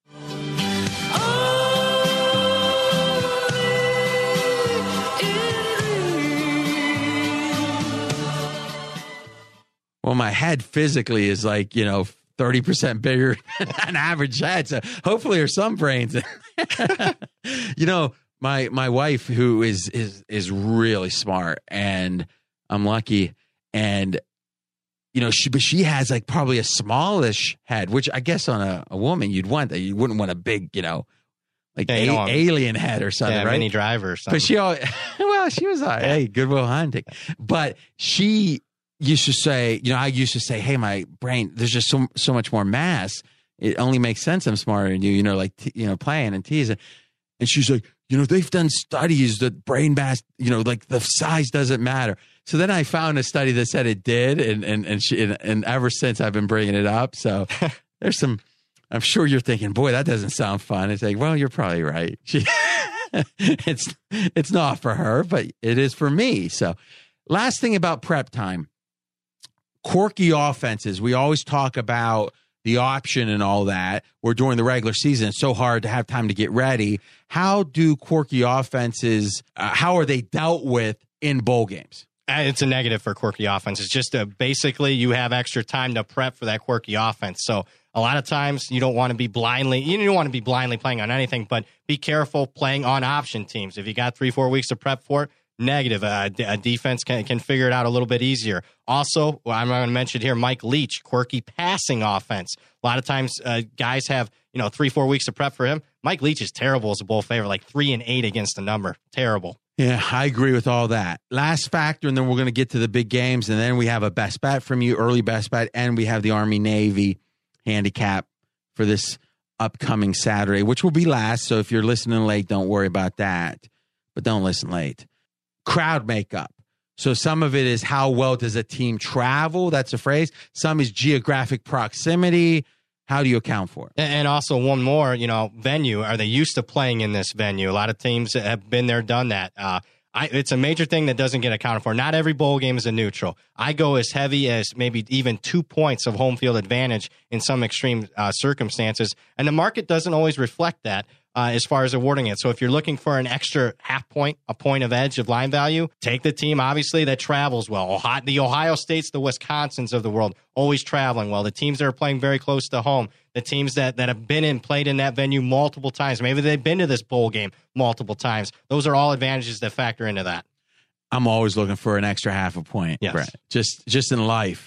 Well, my head physically is like, 30% bigger than an average head. So hopefully there's some brains. My wife, who is really smart, and I'm lucky, and she has like probably a smallish head, which I guess on a woman you'd want that. You wouldn't want a big, alien head or something, right? Mini Driver or something. But she was like, hey, Goodwill Hunting. But she used to say, I used to say, hey, my brain, there's just so much more mass. It only makes sense I'm smarter than you, playing and teasing. And she's like, they've done studies that brain mass, like the size doesn't matter. So then I found a study that said it did. And ever since I've been bringing it up. So there's I'm sure you're thinking, boy, that doesn't sound fun. It's like, well, you're probably right. It's not for her, but it is for me. So last thing about prep time. Quirky offenses. We always talk about the option and all that, where during the regular season it's so hard to have time to get ready. How do quirky offenses, how are they dealt with in bowl games? It's a negative for quirky offense. It's just basically you have extra time to prep for that quirky offense. So a lot of times you don't want to be blindly playing on anything, but be careful playing on option teams. If you got 3-4 weeks to prep for it, negative. A defense can figure it out a little bit easier. Also, I'm going to mention here, Mike Leach, quirky passing offense. A lot of times guys have 3-4 weeks to prep for him. Mike Leach is terrible as a bowl favorite, like 3-8 against the number. Terrible. Yeah, I agree with all that. Last factor, and then we're going to get to the big games, and then we have a best bet from you, early best bet, and we have the Army-Navy handicap for this upcoming Saturday, which will be last. So if you're listening late, don't worry about that. But don't listen late. Crowd makeup. So some of it is how well does a team travel? That's a phrase. Some is geographic proximity. How do you account for it? And also one more, venue. Are they used to playing in this venue? A lot of teams have been there, done that. It's a major thing that doesn't get accounted for. Not every bowl game is a neutral. I go as heavy as maybe even 2 points of home field advantage in some extreme circumstances. And the market doesn't always reflect that as far as awarding it. So if you're looking for an extra half point, a point of edge of line value, take the team, obviously, that travels well. The Ohio States, the Wisconsins of the world, always traveling well. The teams that are playing very close to home, the teams that have been and played in that venue multiple times. Maybe they've been to this bowl game multiple times. Those are all advantages that factor into that. I'm always looking for an extra half a point, yes. Brett. Just in life.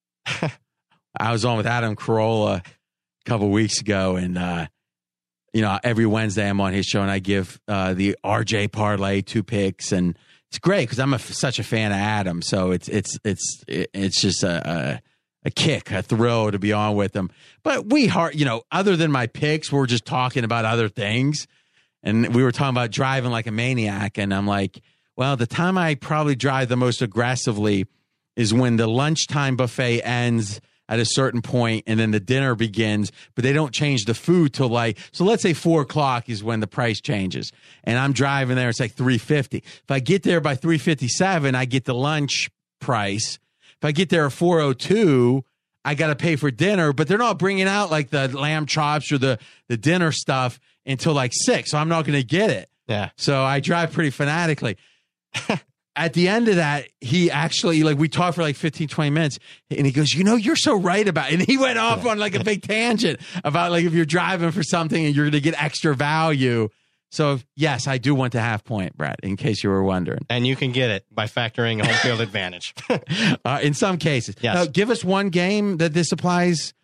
I was on with Adam Carolla a couple weeks ago, and every Wednesday I'm on his show, and I give the RJ parlay 2 picks, and it's great because I'm such a fan of Adam. So it's just a kick, a thrill to be on with him. But other than my picks, we're just talking about other things, and we were talking about driving like a maniac, and I'm like, well, the time I probably drive the most aggressively is when the lunchtime buffet ends at a certain point, and then the dinner begins, but they don't change the food till so let's say 4:00 is when the price changes, and I'm driving there. It's like $3.50. If I get there by $3.57, I get the lunch price. If I get there at 4:02, I got to pay for dinner, but they're not bringing out like the lamb chops or the dinner stuff until like 6, so I'm not going to get it. Yeah. So I drive pretty fanatically. At the end of that, he actually, we talked for like 15, 20 minutes, and he goes, you're so right about it. And he went off on like a big tangent about if you're driving for something and you're going to get extra value. So, yes, I do want the half point, Brett, in case you were wondering. And you can get it by factoring home field advantage. In some cases. Yes. Now, give us one game that this applies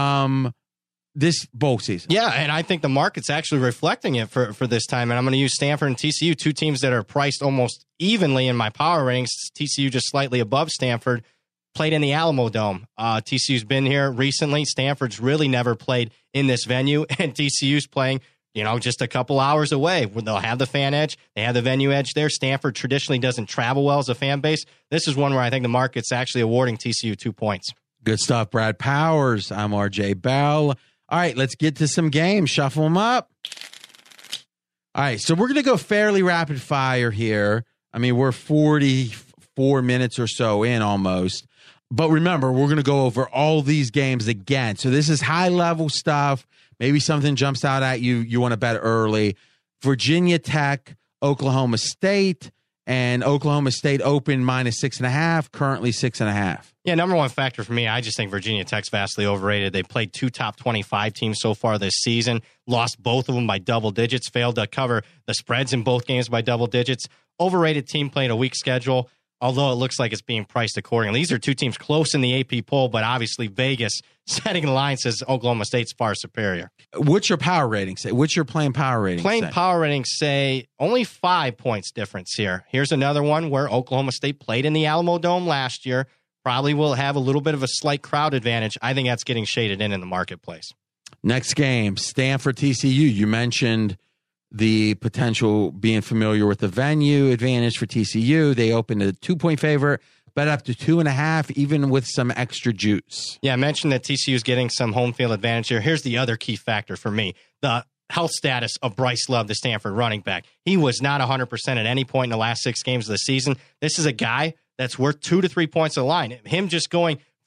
this bowl season. Yeah, and I think the market's actually reflecting it for this time. And I'm going to use Stanford and TCU, 2 teams that are priced almost evenly in my power ratings. TCU just slightly above Stanford, played in the Alamo Dome. TCU's been here recently. Stanford's really never played in this venue, and TCU's playing just a couple hours away. They'll have the fan edge. They have the venue edge there. Stanford traditionally doesn't travel well as a fan base. This is one where I think the market's actually awarding TCU 2 points. Good stuff, Brad Powers. I'm RJ Bell. All right, let's get to some games. Shuffle them up. All right, so we're going to go fairly rapid fire here. I mean, we're 44 minutes or so in almost. But remember, we're going to go over all these games again. So this is high-level stuff. Maybe something jumps out at you. You want to bet early. Virginia Tech, Oklahoma State, and Oklahoma State open -6.5, currently 6.5. Yeah, number one factor for me, I just think Virginia Tech's vastly overrated. They played 2 top 25 teams so far this season, lost both of them by double digits, failed to cover the spreads in both games by double digits. Overrated team playing a weak schedule, although it looks like it's being priced accordingly. These are 2 teams close in the AP poll, but obviously Vegas setting the line says Oklahoma State's far superior. What's your power rating say? What's your plain power rating say? Plain power ratings say only 5 points difference here. Here's another one where Oklahoma State played in the Alamo Dome last year. Probably will have a little bit of a slight crowd advantage. I think that's getting shaded in the marketplace. Next game, Stanford TCU. You mentioned the potential being familiar with the venue advantage for TCU. They opened a 2-point favorite, bet up to 2.5, even with some extra juice. Yeah, I mentioned that TCU is getting some home field advantage here. Here's the other key factor for me. The health status of Bryce Love, the Stanford running back. He was not 100% at any point in the last 6 games of the season. This is a guy that's worth 2 to 3 points a line. Him just going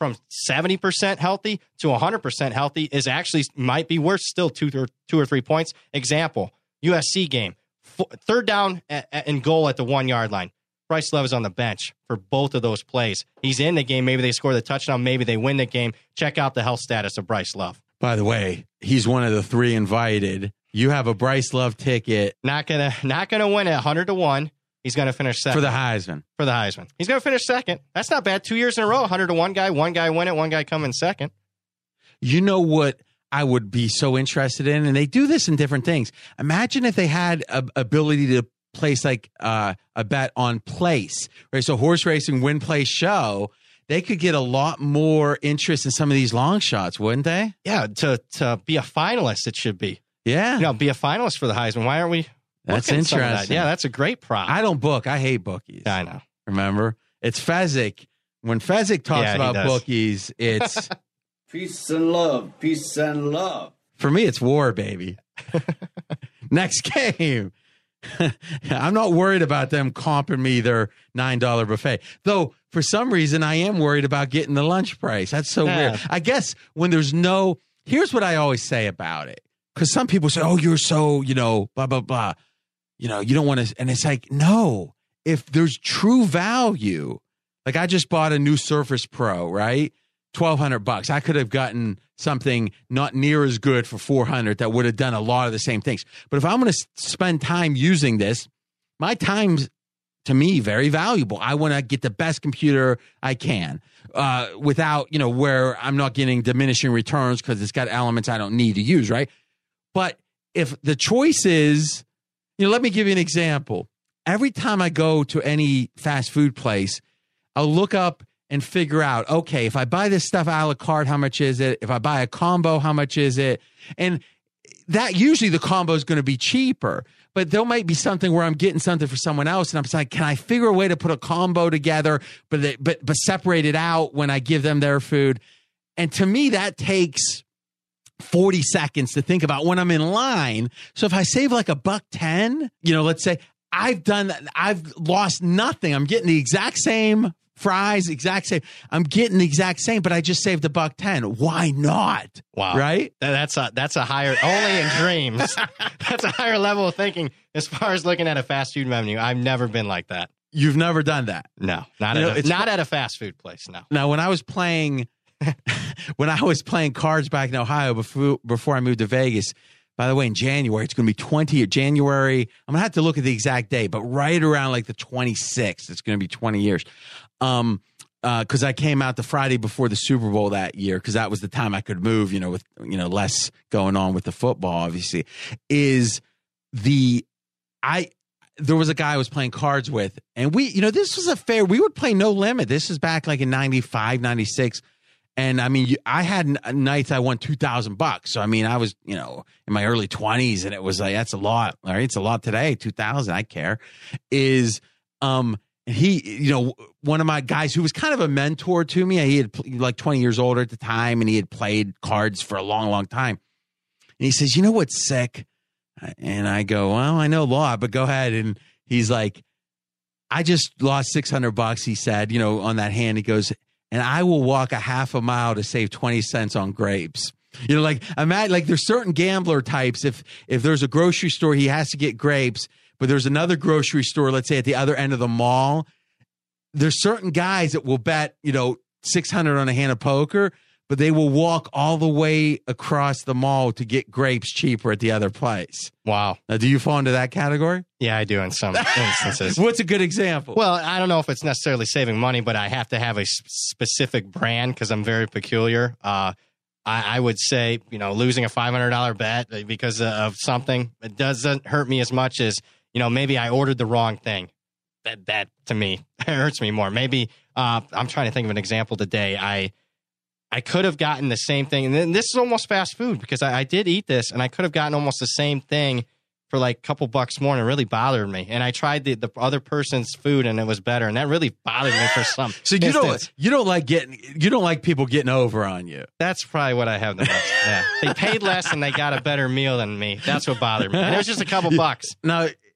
from 70% healthy to 100% healthy is actually might be worth still 2 or 3 points. Example, USC game, third down and goal at the 1 yard line. Bryce Love is on the bench for both of those plays. He's in the game. Maybe they score the touchdown. Maybe they win the game. Check out the health status of Bryce Love. By the way, he's one of the 3 invited. You have a Bryce Love ticket. Not gonna win at 100-1. He's gonna finish second for the Heisman. He's gonna finish second. That's not bad. 2 years in a row, 100-1 guy. One guy win it. One guy come in second. You know what I would be so interested in, and they do this in different things. Imagine if they had a ability to place like a bet on place, right? So horse racing, win, place, show. They could get a lot more interest in some of these long shots, wouldn't they? Yeah, to be a finalist, it should be. Yeah, be a finalist for the Heisman. Why aren't we? That's interesting. That? Yeah, that's a great prop. I don't book. I hate bookies. I know. Remember, it's Fezzik. When Fezzik talks about bookies, it's peace and love. Peace and love. For me, it's war, baby. Next game. I'm not worried about them comping me their $9 buffet. Though, for some reason, I am worried about getting the lunch price. That's so weird. I guess when there's no... Here's what I always say about it. Because some people say, oh, you're so, blah, blah, blah. You don't want to... And it's like, no. If there's true value... Like, I just bought a new Surface Pro, right? $1,200. I could have gotten something not near as good for $400 that would have done a lot of the same things. But if I'm going to spend time using this, my time's, to me, very valuable. I want to get the best computer I can without, where I'm not getting diminishing returns because it's got elements I don't need to use, right? But if the choice is, let me give you an example. Every time I go to any fast food place, I'll look up and figure out, okay, if I buy this stuff a la carte, how much is it? If I buy a combo, how much is it? And that usually the combo is going to be cheaper, but there might be something where I'm getting something for someone else. And I'm like, can I figure a way to put a combo together, but separate it out when I give them their food? And to me, that takes 40 seconds to think about when I'm in line. So if I save like $1.10, let's say I've done that. I've lost nothing. I'm getting the exact same fries, exact same. I'm getting the exact same, but I just saved $1.10. Why not? Wow. Right? That's a higher, only in dreams. That's a higher level of thinking as far as looking at a fast food menu. I've never been like that. You've never done that? No, not at a fast food place. No. Now, when I was playing cards back in Ohio before I moved to Vegas, by the way, in January, it's going to be January. I'm going to have to look at the exact day, but right around like the 26th, it's going to be 20 years. Because I came out the Friday before the Super Bowl that year, because that was the time I could move, with less going on with the football, obviously. There was a guy I was playing cards with, and this was we would play no limit. This is back like in 95, 96. And I mean, I had nights I won $2,000. So I mean, I was, in my early 20s, and it was like, that's a lot. All right, it's a lot today. 2,000, I care. He, one of my guys who was kind of a mentor to me. He had like 20 years older at the time, and he had played cards for a long, long time. And he says, what's sick? And I go, well, I know a lot, but go ahead. And he's like, I just lost $600. He said, on that hand. He goes, and I will walk a half a mile to save 20 cents on grapes. There's certain gambler types. If there's a grocery store, he has to get grapes, but there's another grocery store, let's say at the other end of the mall. There's certain guys that will bet, $600 on a hand of poker, but they will walk all the way across the mall to get grapes cheaper at the other place. Wow. Now, do you fall into that category? Yeah, I do in some instances. What's a good example? Well, I don't know if it's necessarily saving money, but I have to have a specific brand because I'm very peculiar. I would say, losing a $500 bet because of something, it doesn't hurt me as much as, maybe I ordered the wrong thing. That to me, it hurts me more. Maybe I'm trying to think of an example today. I could have gotten the same thing. And this is almost fast food because I did eat this, and I could have gotten almost the same thing for like a couple bucks more, and it really bothered me. And I tried the other person's food, and it was better, and that really bothered me for some. So you don't like people getting over on you. That's probably what I have the most. Yeah, they paid less and they got a better meal than me. That's what bothered me. And it was just a couple bucks. Now,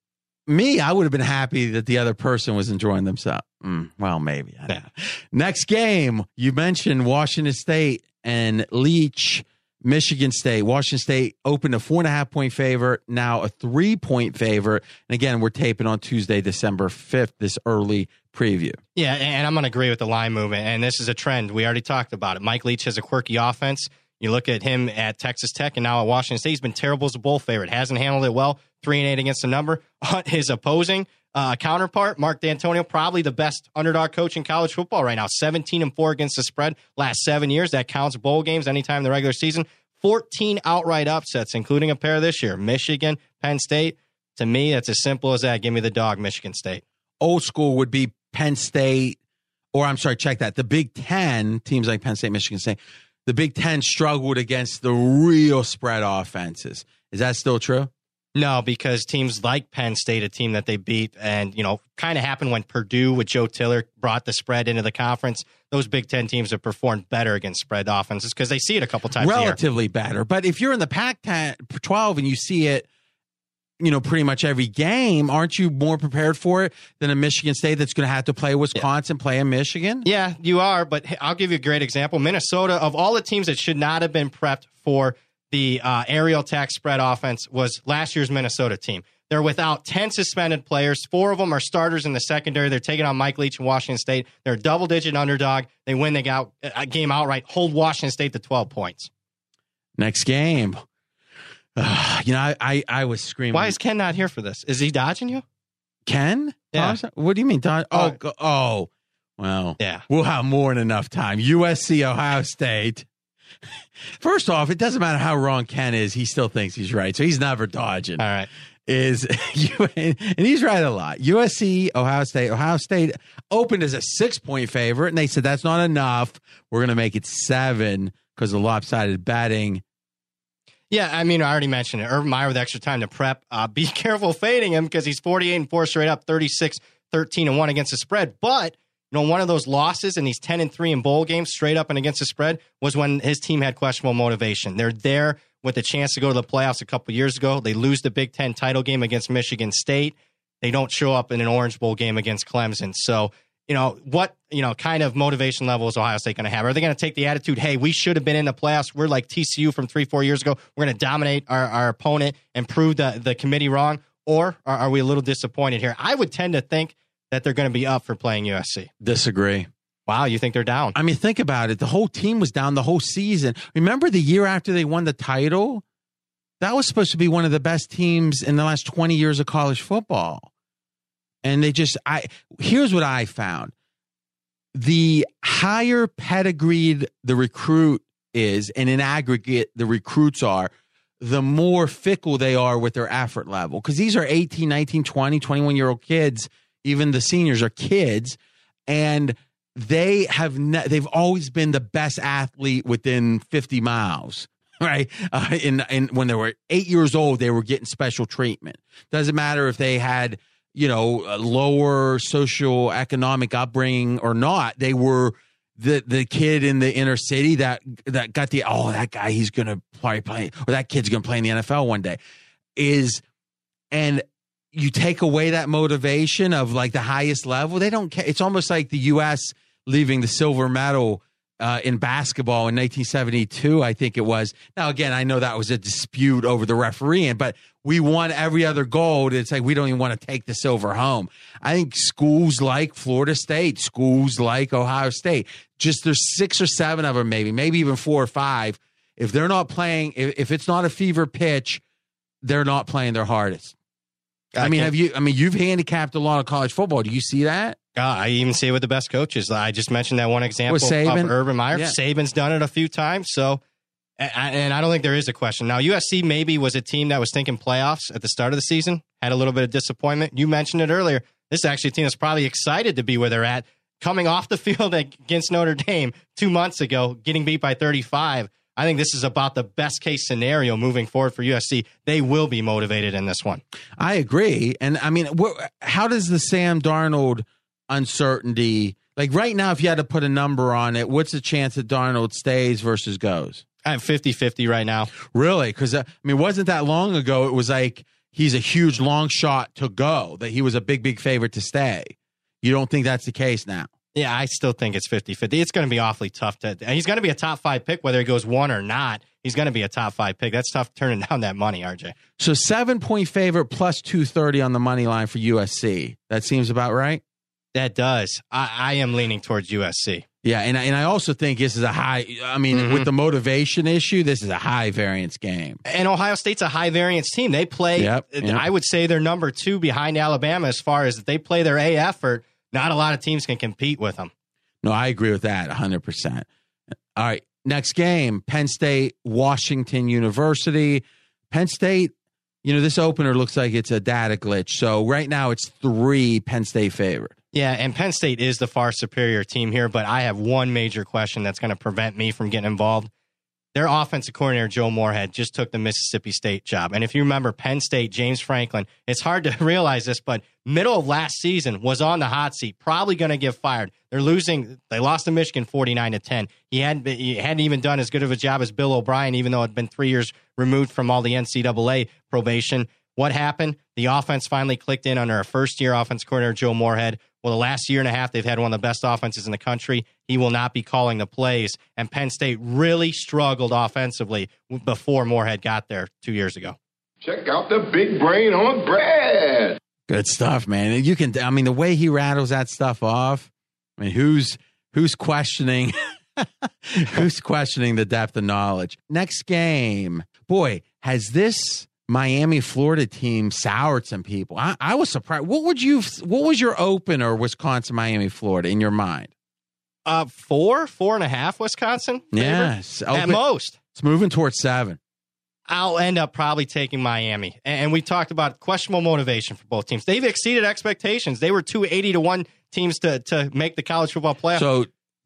I would have been happy that the other person was enjoying themselves. Well, maybe. I don't know. Next game, you mentioned Washington State and Leach, Michigan State. Washington State opened a 4.5-point favorite, now a 3-point favorite. And again, we're taping on Tuesday, December 5th, this early preview. Yeah, and I'm going to agree with the line movement. And this is a trend. We already talked about it. Mike Leach has a quirky offense. You look at him at Texas Tech and now at Washington State. He's been terrible as a bowl favorite. Hasn't handled it well. 3-8 against the number. His opposing counterpart, Mark D'Antonio, probably the best underdog coach in college football right now. 17-4 against the spread last 7 years. That counts bowl games anytime in the regular season. 14 outright upsets, including a pair this year. Michigan, Penn State. To me, it's as simple as that. Give me the dog, Michigan State. Old school would be Penn State, or I'm sorry, check that. The Big Ten, teams like Penn State, Michigan State, the Big Ten struggled against the real spread offenses. Is that still true? No, because teams like Penn State, a team that they beat, and, kind of happened when Purdue with Joe Tiller brought the spread into the conference. Those Big Ten teams have performed better against spread offenses because they see it a couple times relatively a year. Better. But if you're in the Pac-12 and you see it, pretty much every game, aren't you more prepared for it than a Michigan State that's going to have to play Wisconsin, play in Michigan? Yeah, you are. But I'll give you a great example. Minnesota, of all the teams that should not have been prepped for the aerial attack spread offense, was last year's Minnesota team. They're without 10 suspended players. 4 of them are starters in the secondary. They're taking on Mike Leach and Washington State. They're a double-digit underdog. They win the game outright, hold Washington State to 12 points. Next game. I was screaming. Why is Ken not here for this? Is he dodging you? Ken? Yeah. What do you mean? Well, yeah. We'll have more than enough time. USC, Ohio State. First off, it doesn't matter how wrong Ken is. He still thinks he's right. So he's never dodging. All right. And he's right a lot. USC, Ohio State opened as a 6-point favorite. And they said, that's not enough. We're going to make it 7 because of lopsided betting. Yeah, I already mentioned it. Urban Meyer with extra time to prep. Be careful fading him because he's 48-4 straight up, 36-13-1 against the spread. But, one of those losses and he's 10-3 in bowl games straight up and against the spread was when his team had questionable motivation. They're there with a chance to go to the playoffs a couple years ago. They lose the Big Ten title game against Michigan State. They don't show up in an Orange Bowl game against Clemson. So, what kind of motivation level is Ohio State going to have? Are they going to take the attitude, hey, we should have been in the playoffs. We're like TCU from 3-4 years ago. We're going to dominate our opponent and prove the committee wrong? Or are we a little disappointed here? I would tend to think that they're going to be up for playing USC. Disagree. Wow, you think they're down? Think about it. The whole team was down the whole season. Remember the year after they won the title? That was supposed to be one of the best teams in the last 20 years of college football. And here's what I found. The higher pedigreed the recruit is, and in aggregate the recruits are, the more fickle they are with their effort level. Because these are 18, 19, 20, 21-year-old kids. Even the seniors are kids. And they've always been the best athlete within 50 miles. Right. And when they were 8 years old, they were getting special treatment. Doesn't matter if they had, a lower socioeconomic upbringing or not. They were the kid in the inner city that got that guy, he's going to play, or that kid's going to play in the NFL one day. And you take away that motivation of like the highest level. They don't care. It's almost like the U.S. leaving the silver medal in basketball in 1972, I think it was. Now, again, I know that was a dispute over the refereeing, but we won every other gold. It's like we don't even want to take the silver home. I think schools like Florida State, schools like Ohio State, just there's 6 or 7 of them, maybe even 4 or 5. If they're not playing, if it's not a fever pitch, they're not playing their hardest. You've handicapped a lot of college football. Do you see that? I even see it with the best coaches. I just mentioned that one example of Urban Meyer. Yeah. Saban's done it a few times. So, and I don't think there is a question. Now, USC maybe was a team that was thinking playoffs at the start of the season, had a little bit of disappointment. You mentioned it earlier. This is actually a team that's probably excited to be where they're at. Coming off the field against Notre Dame 2 months ago, getting beat by 35. I think this is about the best case scenario moving forward for USC. They will be motivated in this one. I agree. And how does the Sam Darnold uncertainty, like right now, if you had to put a number on it, what's the chance that Darnold stays versus goes? I have 50-50 right now. Really? Because, wasn't that long ago, it was like he's a huge long shot to go, that he was a big favorite to stay. You don't think that's the case now? Yeah, I still think it's 50-50. It's going to be awfully tough he's going to be a top 5 pick, whether he goes 1 or not. He's going to be a top 5 pick. That's tough turning down that money, RJ. So 7-point favorite plus 230 on the money line for USC. That seems about right? That does. I am leaning towards USC. Yeah, and I also think this is a high, with the motivation issue, this is a high variance game. And Ohio State's a high variance team. They play, I would say they're number 2 behind Alabama as far as they play their A effort. Not a lot of teams can compete with them. No, I agree with that 100%. All right, next game, Penn State, Washington University. Penn State, this opener looks like it's a data glitch. So right now it's 3 Penn State favorite. Yeah, and Penn State is the far superior team here, but I have one major question that's going to prevent me from getting involved. Their offensive coordinator, Joe Moorhead, just took the Mississippi State job. And if you remember Penn State, James Franklin, it's hard to realize this, but middle of last season was on the hot seat, probably going to get fired. They're losing. They lost to Michigan 49-10. He hadn't even done as good of a job as Bill O'Brien, even though it had been 3 years removed from all the NCAA probation. What happened? The offense finally clicked in under a first-year offense coordinator, Joe Moorhead. Well, the last year and a half, they've had one of the best offenses in the country. He will not be calling the plays. And Penn State really struggled offensively before Moorhead got there 2 years ago. Check out the big brain on Brad. Good stuff, man. And the way he rattles that stuff off, who's questioning who's questioning the depth of knowledge? Next game. Boy, has this Miami, Florida team soured some people. I was surprised. What was your opener, Wisconsin, Miami, Florida, in your mind? 4.5 Wisconsin. Yes. At most. It's moving towards 7. I'll end up probably taking Miami. And we talked about questionable motivation for both teams. They've exceeded expectations. They were 280-1 teams to make the college football playoff. So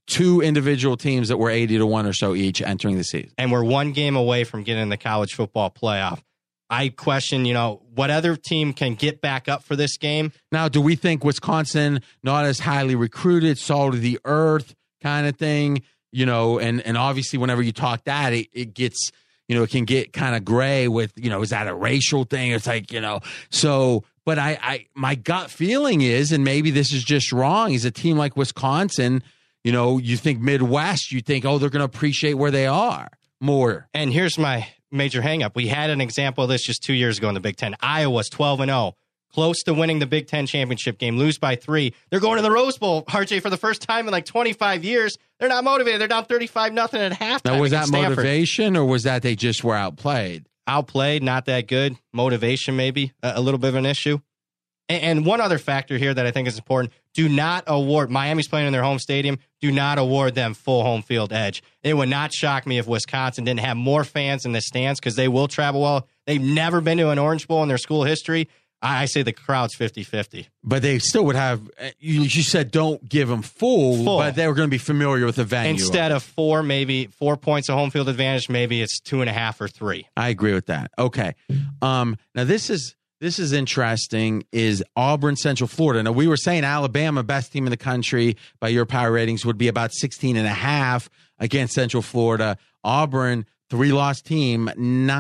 2 individual teams that were 80-1 or so each entering the season. And we're 1 game away from getting in the college football playoff. I question, what other team can get back up for this game. Now, do we think Wisconsin, not as highly recruited, salt of the earth kind of thing, and obviously whenever you talk that, it gets, it can get kind of gray with, is that a racial thing? It's like, so, but my gut feeling is, and maybe this is just wrong, is a team like Wisconsin, you think Midwest, you think, they're going to appreciate where they are more. And here's my major hang-up. We had an example of this just 2 years ago in the Big Ten. Iowa's 12-0, close to winning the Big Ten championship game, lose by 3. They're going to the Rose Bowl, RJ, for the first time in like 25 years. They're not motivated. They're down 35-0 at halftime. Now, was that Stanford. motivation, or was that they just were outplayed? Outplayed, not that good. Motivation, maybe a little bit of an issue. And one other factor here that I think is important, do not award, Miami's playing in their home stadium, do not award them full home field edge. It would not shock me if Wisconsin didn't have more fans in the stands, because they will travel well. They've never been to an Orange Bowl in their school history. I say the crowd's 50-50. But they still would have, you said don't give them full, but they were going to be familiar with the venue. Instead of 4, maybe 4 points of home field advantage, maybe it's 2.5 or 3. I agree with that. Okay. Now this is interesting, is Auburn, Central Florida. Now, we were saying Alabama, best team in the country by your power ratings, would be about 16.5 against Central Florida. Auburn, 3-loss team,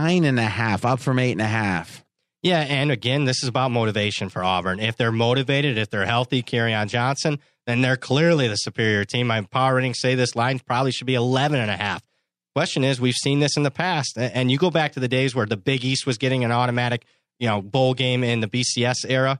9.5, up from 8.5. Yeah, and again, this is about motivation for Auburn. If they're motivated, if they're healthy, Kerryon Johnson, then they're clearly the superior team. My power ratings say this line probably should be 11.5. Question is, we've seen this in the past, and you go back to the days where the Big East was getting an automatic bowl game in the BCS era.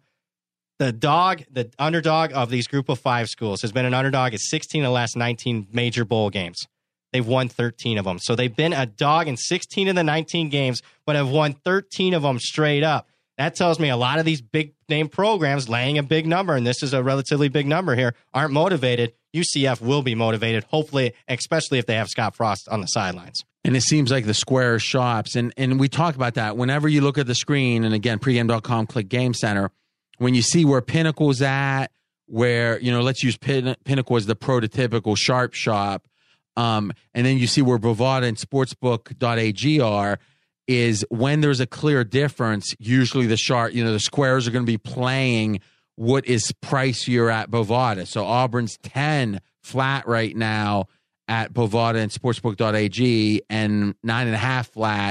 The underdog of these group of 5 schools has been an underdog at 16 of the last 19 major bowl games. They've won 13 of them. So they've been a dog in 16 of the 19 games, but have won 13 of them straight up. That tells me a lot of these big name programs laying a big number, and this is a relatively big number here, aren't motivated. UCF will be motivated, hopefully, especially if they have Scott Frost on the sidelines. And it seems like the square shops, and we talk about that. Whenever you look at the screen, and again, pregame.com, click Game Center, when you see where Pinnacle's at, where, let's use Pinnacle as the prototypical sharp shop, and then you see where Bovada and Sportsbook.ag are, is when there's a clear difference, usually the squares are going to be playing what is pricier at Bovada. So Auburn's 10 flat right now at Bovada and Sportsbook.ag, and 9.5 flat.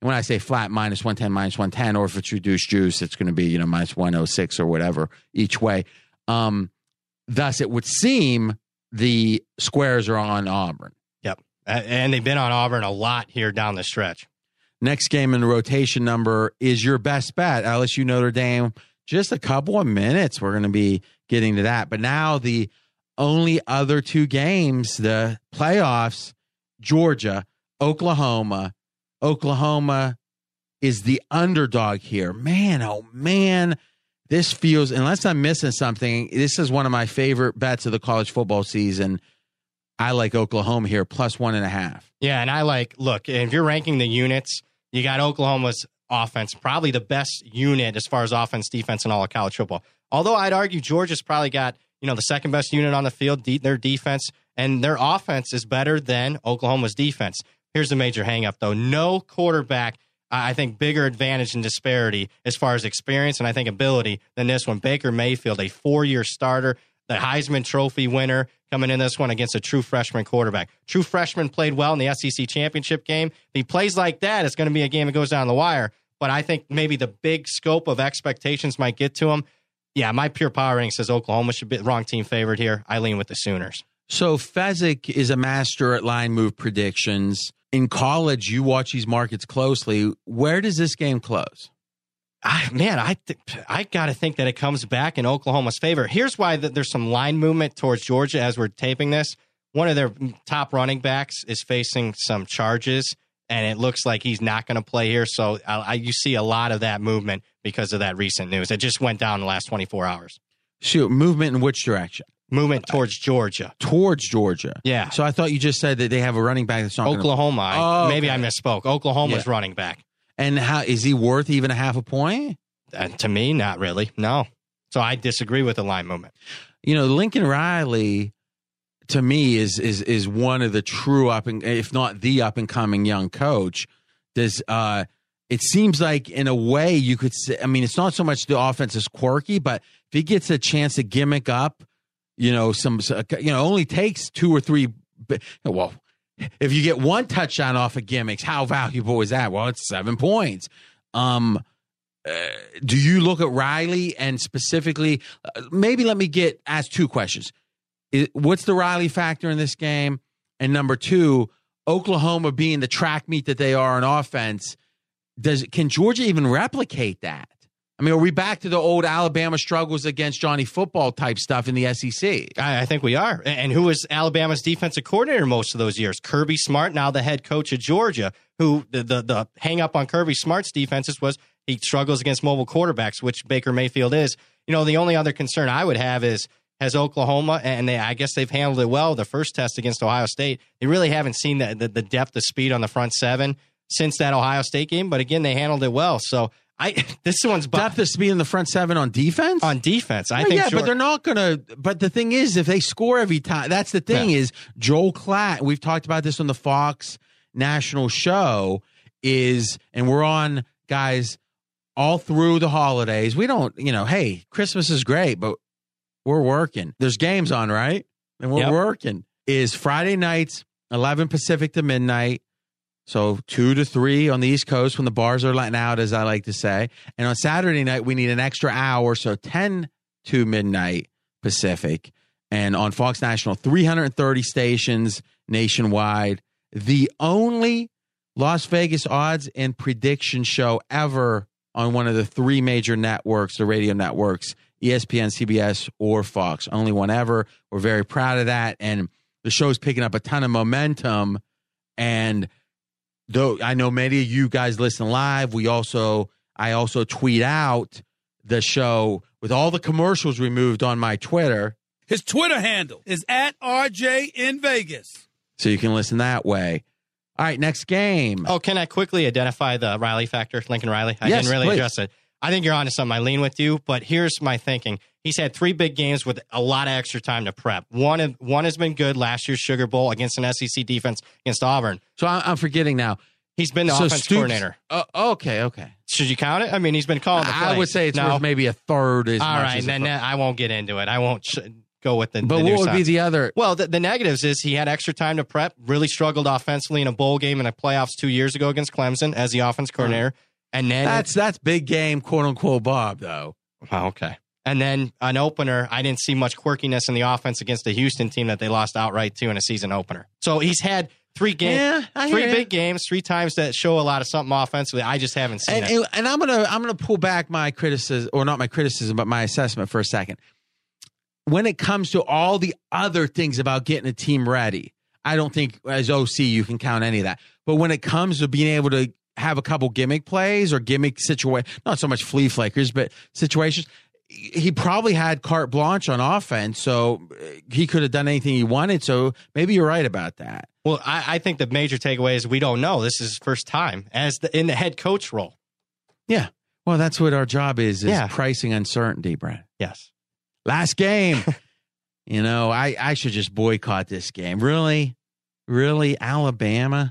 When I say flat, minus 110, minus 110, or if it's reduced juice, it's going to be, minus 106 or whatever each way. Thus, it would seem the squares are on Auburn. Yep. And they've been on Auburn a lot here down the stretch. Next game in the rotation number is your best bet. LSU Notre Dame, just a couple of minutes. We're going to be getting to that. But now the only other two games, the playoffs, Georgia, Oklahoma. Oklahoma is the underdog here. Man, oh man, this feels, unless I'm missing something, this is one of my favorite bets of the college football season. I like Oklahoma here, plus 1.5. Yeah, and look, if you're ranking the units, you got Oklahoma's offense, probably the best unit as far as offense, defense, and all of college football. Although I'd argue Georgia's probably got, the second best unit on the field, their defense, and their offense is better than Oklahoma's defense. Here's the major hang-up, though. No quarterback, I think, bigger advantage and disparity as far as experience and I think ability than this one. Baker Mayfield, a 4-year starter, the Heisman Trophy winner, coming in this one against a true freshman quarterback. True freshman played well in the SEC championship game. If he plays like that, it's going to be a game that goes down the wire. But I think maybe the big scope of expectations might get to him. Yeah, my pure power rating says Oklahoma should be the wrong team favored here. I lean with the Sooners. So Fezzik is a master at line move predictions. In college, you watch these markets closely. Where does this game close? I got to think that it comes back in Oklahoma's favor. Here's why there's some line movement towards Georgia as we're taping this. One of their top running backs is facing some charges, and it looks like he's not going to play here. So you see a lot of that movement because of that recent news. It just went down in the last 24 hours. Shoot, movement in which direction? Movement towards Georgia. Towards Georgia. Yeah. So I thought you just said that they have a running back that's not Oklahoma. Maybe I okay. misspoke. Oklahoma's running back. And how is he worth even a half a point? To me, not really. No. So I disagree with the line movement. Lincoln Riley, to me, is one of the true if not the up and coming young coach. It seems like in a way you could say, it's not so much the offense is quirky, but if he gets a chance to gimmick up, only takes 2 or 3. Well, if you get one touchdown off of gimmicks, how valuable is that? Well, it's 7 points. Do you look at Riley and specifically, maybe let me ask 2 questions. What's the Riley factor in this game? And number 2, Oklahoma being the track meet that they are on offense, can Georgia even replicate that? Are we back to the old Alabama struggles against Johnny Football type stuff in the SEC? I think we are. And who was Alabama's defensive coordinator most of those years? Kirby Smart, now the head coach of Georgia, who the hang up on Kirby Smart's defenses was he struggles against mobile quarterbacks, which Baker Mayfield is. The only other concern I would have is, has Oklahoma, and I guess they've handled it well, the first test against Ohio State, they really haven't seen the depth of speed on the front seven since that Ohio State game. But again, they handled it well. So this one's depth of speed in the front seven on defense? On defense. I think but they're not going to. But the thing is, if they score every time, that's the thing is Joel Klatt, we've talked about this on the Fox National Show, and we're on, guys, all through the holidays. We don't, hey, Christmas is great, but we're working. There's games on, right? And we're working. Is Friday nights, 11 Pacific to midnight. So 2 to 3 on the East Coast when the bars are letting out, as I like to say. And on Saturday night, we need an extra hour, so 10 to midnight Pacific. And on Fox National, 330 stations nationwide. The only Las Vegas odds and prediction show ever on one of the 3 major networks, the radio networks, ESPN, CBS, or Fox. Only one ever. We're very proud of that. And the show's picking up a ton of momentum. And though I know many of you guys listen live, I also tweet out the show with all the commercials removed on my Twitter. His Twitter handle is @RJ in Vegas. So you can listen that way. All right, next game. Oh, can I quickly identify the Riley factor, Lincoln Riley? I Yes, didn't really please. address it. I think you're onto something. I lean with you, but here's my thinking. He's had 3 big games with a lot of extra time to prep. One has been good, last year's Sugar Bowl against an SEC defense against Auburn. So I'm forgetting now. He's been the offense coordinator. Okay. Should you count it? He's been calling the plays. I would say it's worth maybe a third as All much right, as then I won't get into it. I won't go with the But new what would be signs. the other? Well, the negatives is he had extra time to prep, really struggled offensively in a bowl game in the playoffs 2 years ago against Clemson as the offense coordinator. And then That's big game, quote unquote, Bob, though. Oh, okay. And then an opener, I didn't see much quirkiness in the offense against the Houston team that they lost outright to in a season opener. So he's had three big games, 3 times that show a lot of something offensively. I just haven't seen it. And I'm gonna pull back my criticism, or not my criticism, but my assessment for a second. When it comes to all the other things about getting a team ready, I don't think as OC you can count any of that. But when it comes to being able to have a couple gimmick plays or gimmick situations, not so much flea flickers, but situations, he probably had carte blanche on offense, so he could have done anything he wanted. So maybe you're right about that. Well, I think the major takeaway is we don't know. This is his first time in the head coach role. Yeah. Well, that's what our job is pricing uncertainty, Brad. Yes. Last game. I should just boycott this game. Really? Alabama?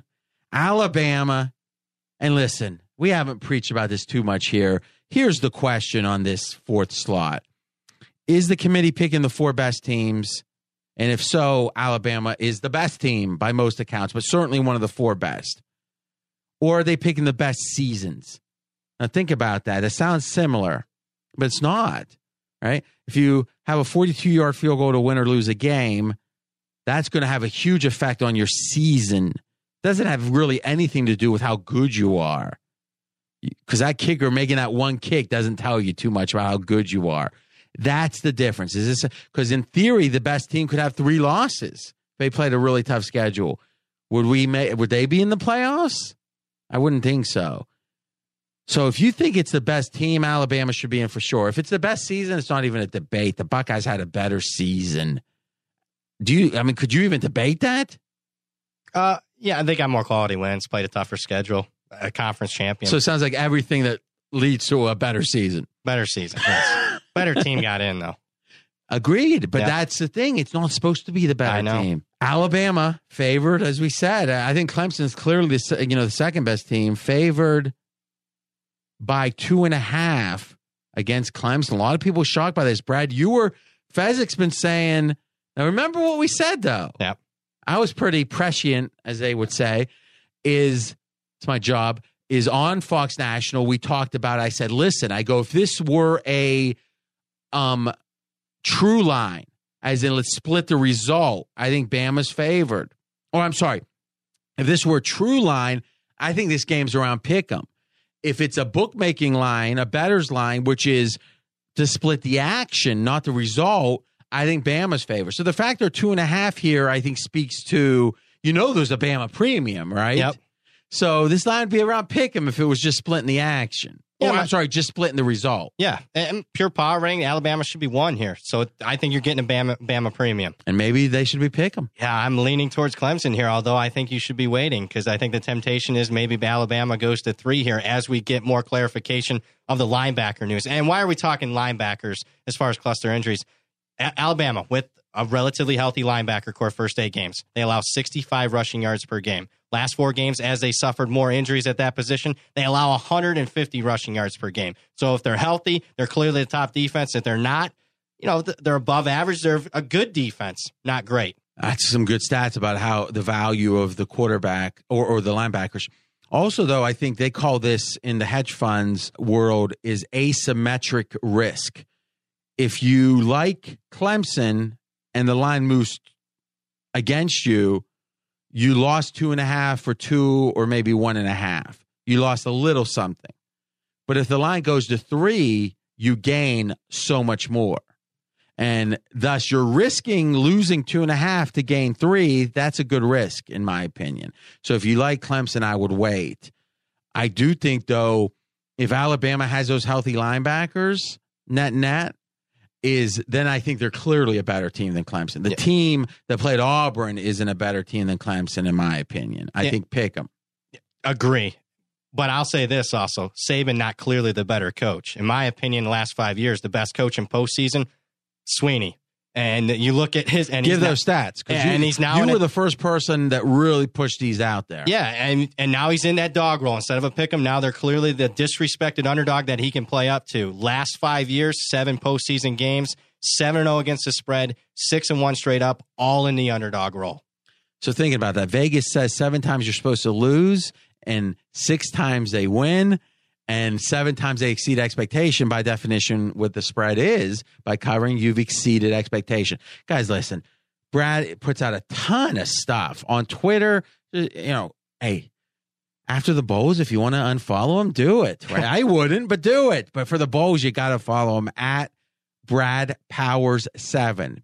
And listen, we haven't preached about this too much here. Here's the question on this 4th slot. Is the committee picking the 4 best teams? And if so, Alabama is the best team by most accounts, but certainly one of the 4 best. Or are they picking the best seasons? Now think about that. It sounds similar, but it's not, right? If you have a 42-yard field goal to win or lose a game, that's going to have a huge effect on your season. Doesn't have really anything to do with how good you are. Because that kicker making that one kick doesn't tell you too much about how good you are. That's the difference. Is this because in theory the best team could have 3 losses if they played a really tough schedule? Would they be in the playoffs? I wouldn't think so. So if you think it's the best team, Alabama should be in for sure. If it's the best season, it's not even a debate. The Buckeyes had a better season. Could you even debate that? Yeah, they got more quality wins, played a tougher schedule, a conference champion. So it sounds like everything that leads to a better season. Better season, yes. Better team got in, though. Agreed, but that's the thing. It's not supposed to be the better team. Alabama favored, as we said. I think Clemson's clearly the second best team, favored by 2.5 against Clemson. A lot of people shocked by this. Brad, Fezzik's been saying. Now remember what we said though. Yeah. I was pretty prescient, as they would say, it's my job, is on Fox National. We talked about, I said, listen, if this were a true line, as in let's split the result, I think Bama's favored. Or I'm sorry, if this were a true line, I think this game's around pick'em. If it's a bookmaking line, a bettor's line, which is to split the action, not the result, I think Bama's favored. So the fact they're 2.5 here, I think, speaks to, there's a Bama premium, right? Yep. So this line would be around pick'em if it was just splitting the action. Yeah, just splitting the result. Yeah, and pure power rating, Alabama should be 1 here. So I think you're getting a Bama premium. And maybe they should be pick'em. Yeah, I'm leaning towards Clemson here, although I think you should be waiting because I think the temptation is maybe Alabama goes to 3 here as we get more clarification of the linebacker news. And why are we talking linebackers as far as cluster injuries? Alabama, with a relatively healthy linebacker core first 8 games, they allow 65 rushing yards per game. Last 4 games, as they suffered more injuries at that position, they allow 150 rushing yards per game. So if they're healthy, they're clearly the top defense. If they're not, they're above average. They're a good defense, not great. That's some good stats about how the value of the quarterback or the linebackers. Also, though, I think they call this in the hedge funds world is asymmetric risk. If you like Clemson and the line moves against you, you lost 2.5 for 2 or maybe 1.5. You lost a little something. But if the line goes to 3, you gain so much more. And thus you're risking losing 2.5 to gain 3. That's a good risk, in my opinion. So if you like Clemson, I would wait. I do think, though, if Alabama has those healthy linebackers, net, then I think they're clearly a better team than Clemson. The team that played Auburn isn't a better team than Clemson, in my opinion. I think pick them. Agree. But I'll say this also. Saban, not clearly the better coach. In my opinion, the last 5 years, the best coach in postseason, Sweeney. And you look at his... and give those stats. And he's now... You were the first person that really pushed these out there. Yeah, and now he's in that dog role. Instead of a pick 'em, now they're clearly the disrespected underdog that he can play up to. Last 5 years, 7 postseason games, 7-0 against the spread, 6-1 straight up, all in the underdog role. So thinking about that, Vegas says 7 times you're supposed to lose and 6 times they win and 7 times they exceed expectation. By definition, what the spread is, by covering, you've exceeded expectation. Guys, listen, Brad puts out a ton of stuff on Twitter. Hey, after the Bowls, if you want to unfollow him, do it. Right? I wouldn't, but do it. But for the Bowls, you got to follow him at Brad Powers 7,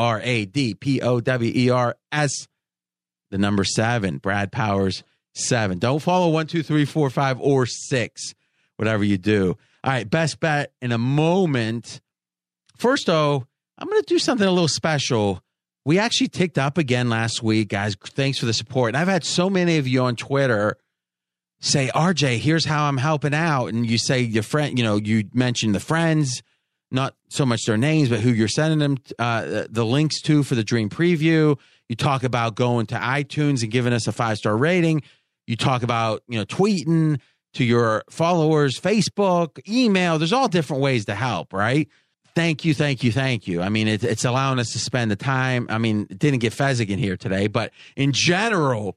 BRADPOWERS, the number 7, Brad Powers 7. Don't follow 1, 2, 3, 4, 5, or 6, whatever you do. All right, best bet in a moment. First, though, I'm going to do something a little special. We actually ticked up again last week, guys. Thanks for the support. And I've had so many of you on Twitter say, RJ, here's how I'm helping out. And you say your friend, you mentioned the friends, not so much their names, but who you're sending them the links to for the Dream Preview. You talk about going to iTunes and giving us a 5-star rating. You talk about, tweeting to your followers, Facebook, email. There's all different ways to help, right? Thank you, thank you, thank you. I mean, it's allowing us to spend the time. I mean, it didn't get Fezzik in here today, but in general,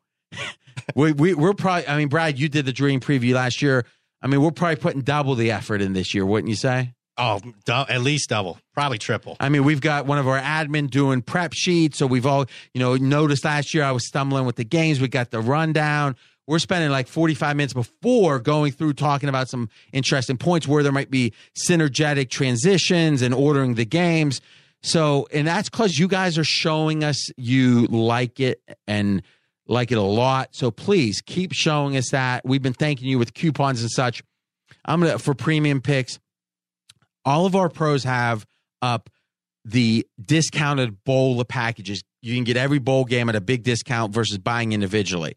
we're probably, I mean, Brad, you did the Dream Preview last year. I mean, we're probably putting double the effort in this year, wouldn't you say? Oh, at least double, probably triple. I mean, we've got one of our admin doing prep sheets. So we've all, noticed last year I was stumbling with the games. We got the rundown. We're spending like 45 minutes before going through talking about some interesting points where there might be synergetic transitions and ordering the games. So, and that's because you guys are showing us you like it and like it a lot. So please keep showing us that. We've been thanking you with coupons and such. For premium picks, all of our pros have up the discounted bowl of packages. You can get every bowl game at a big discount versus buying individually.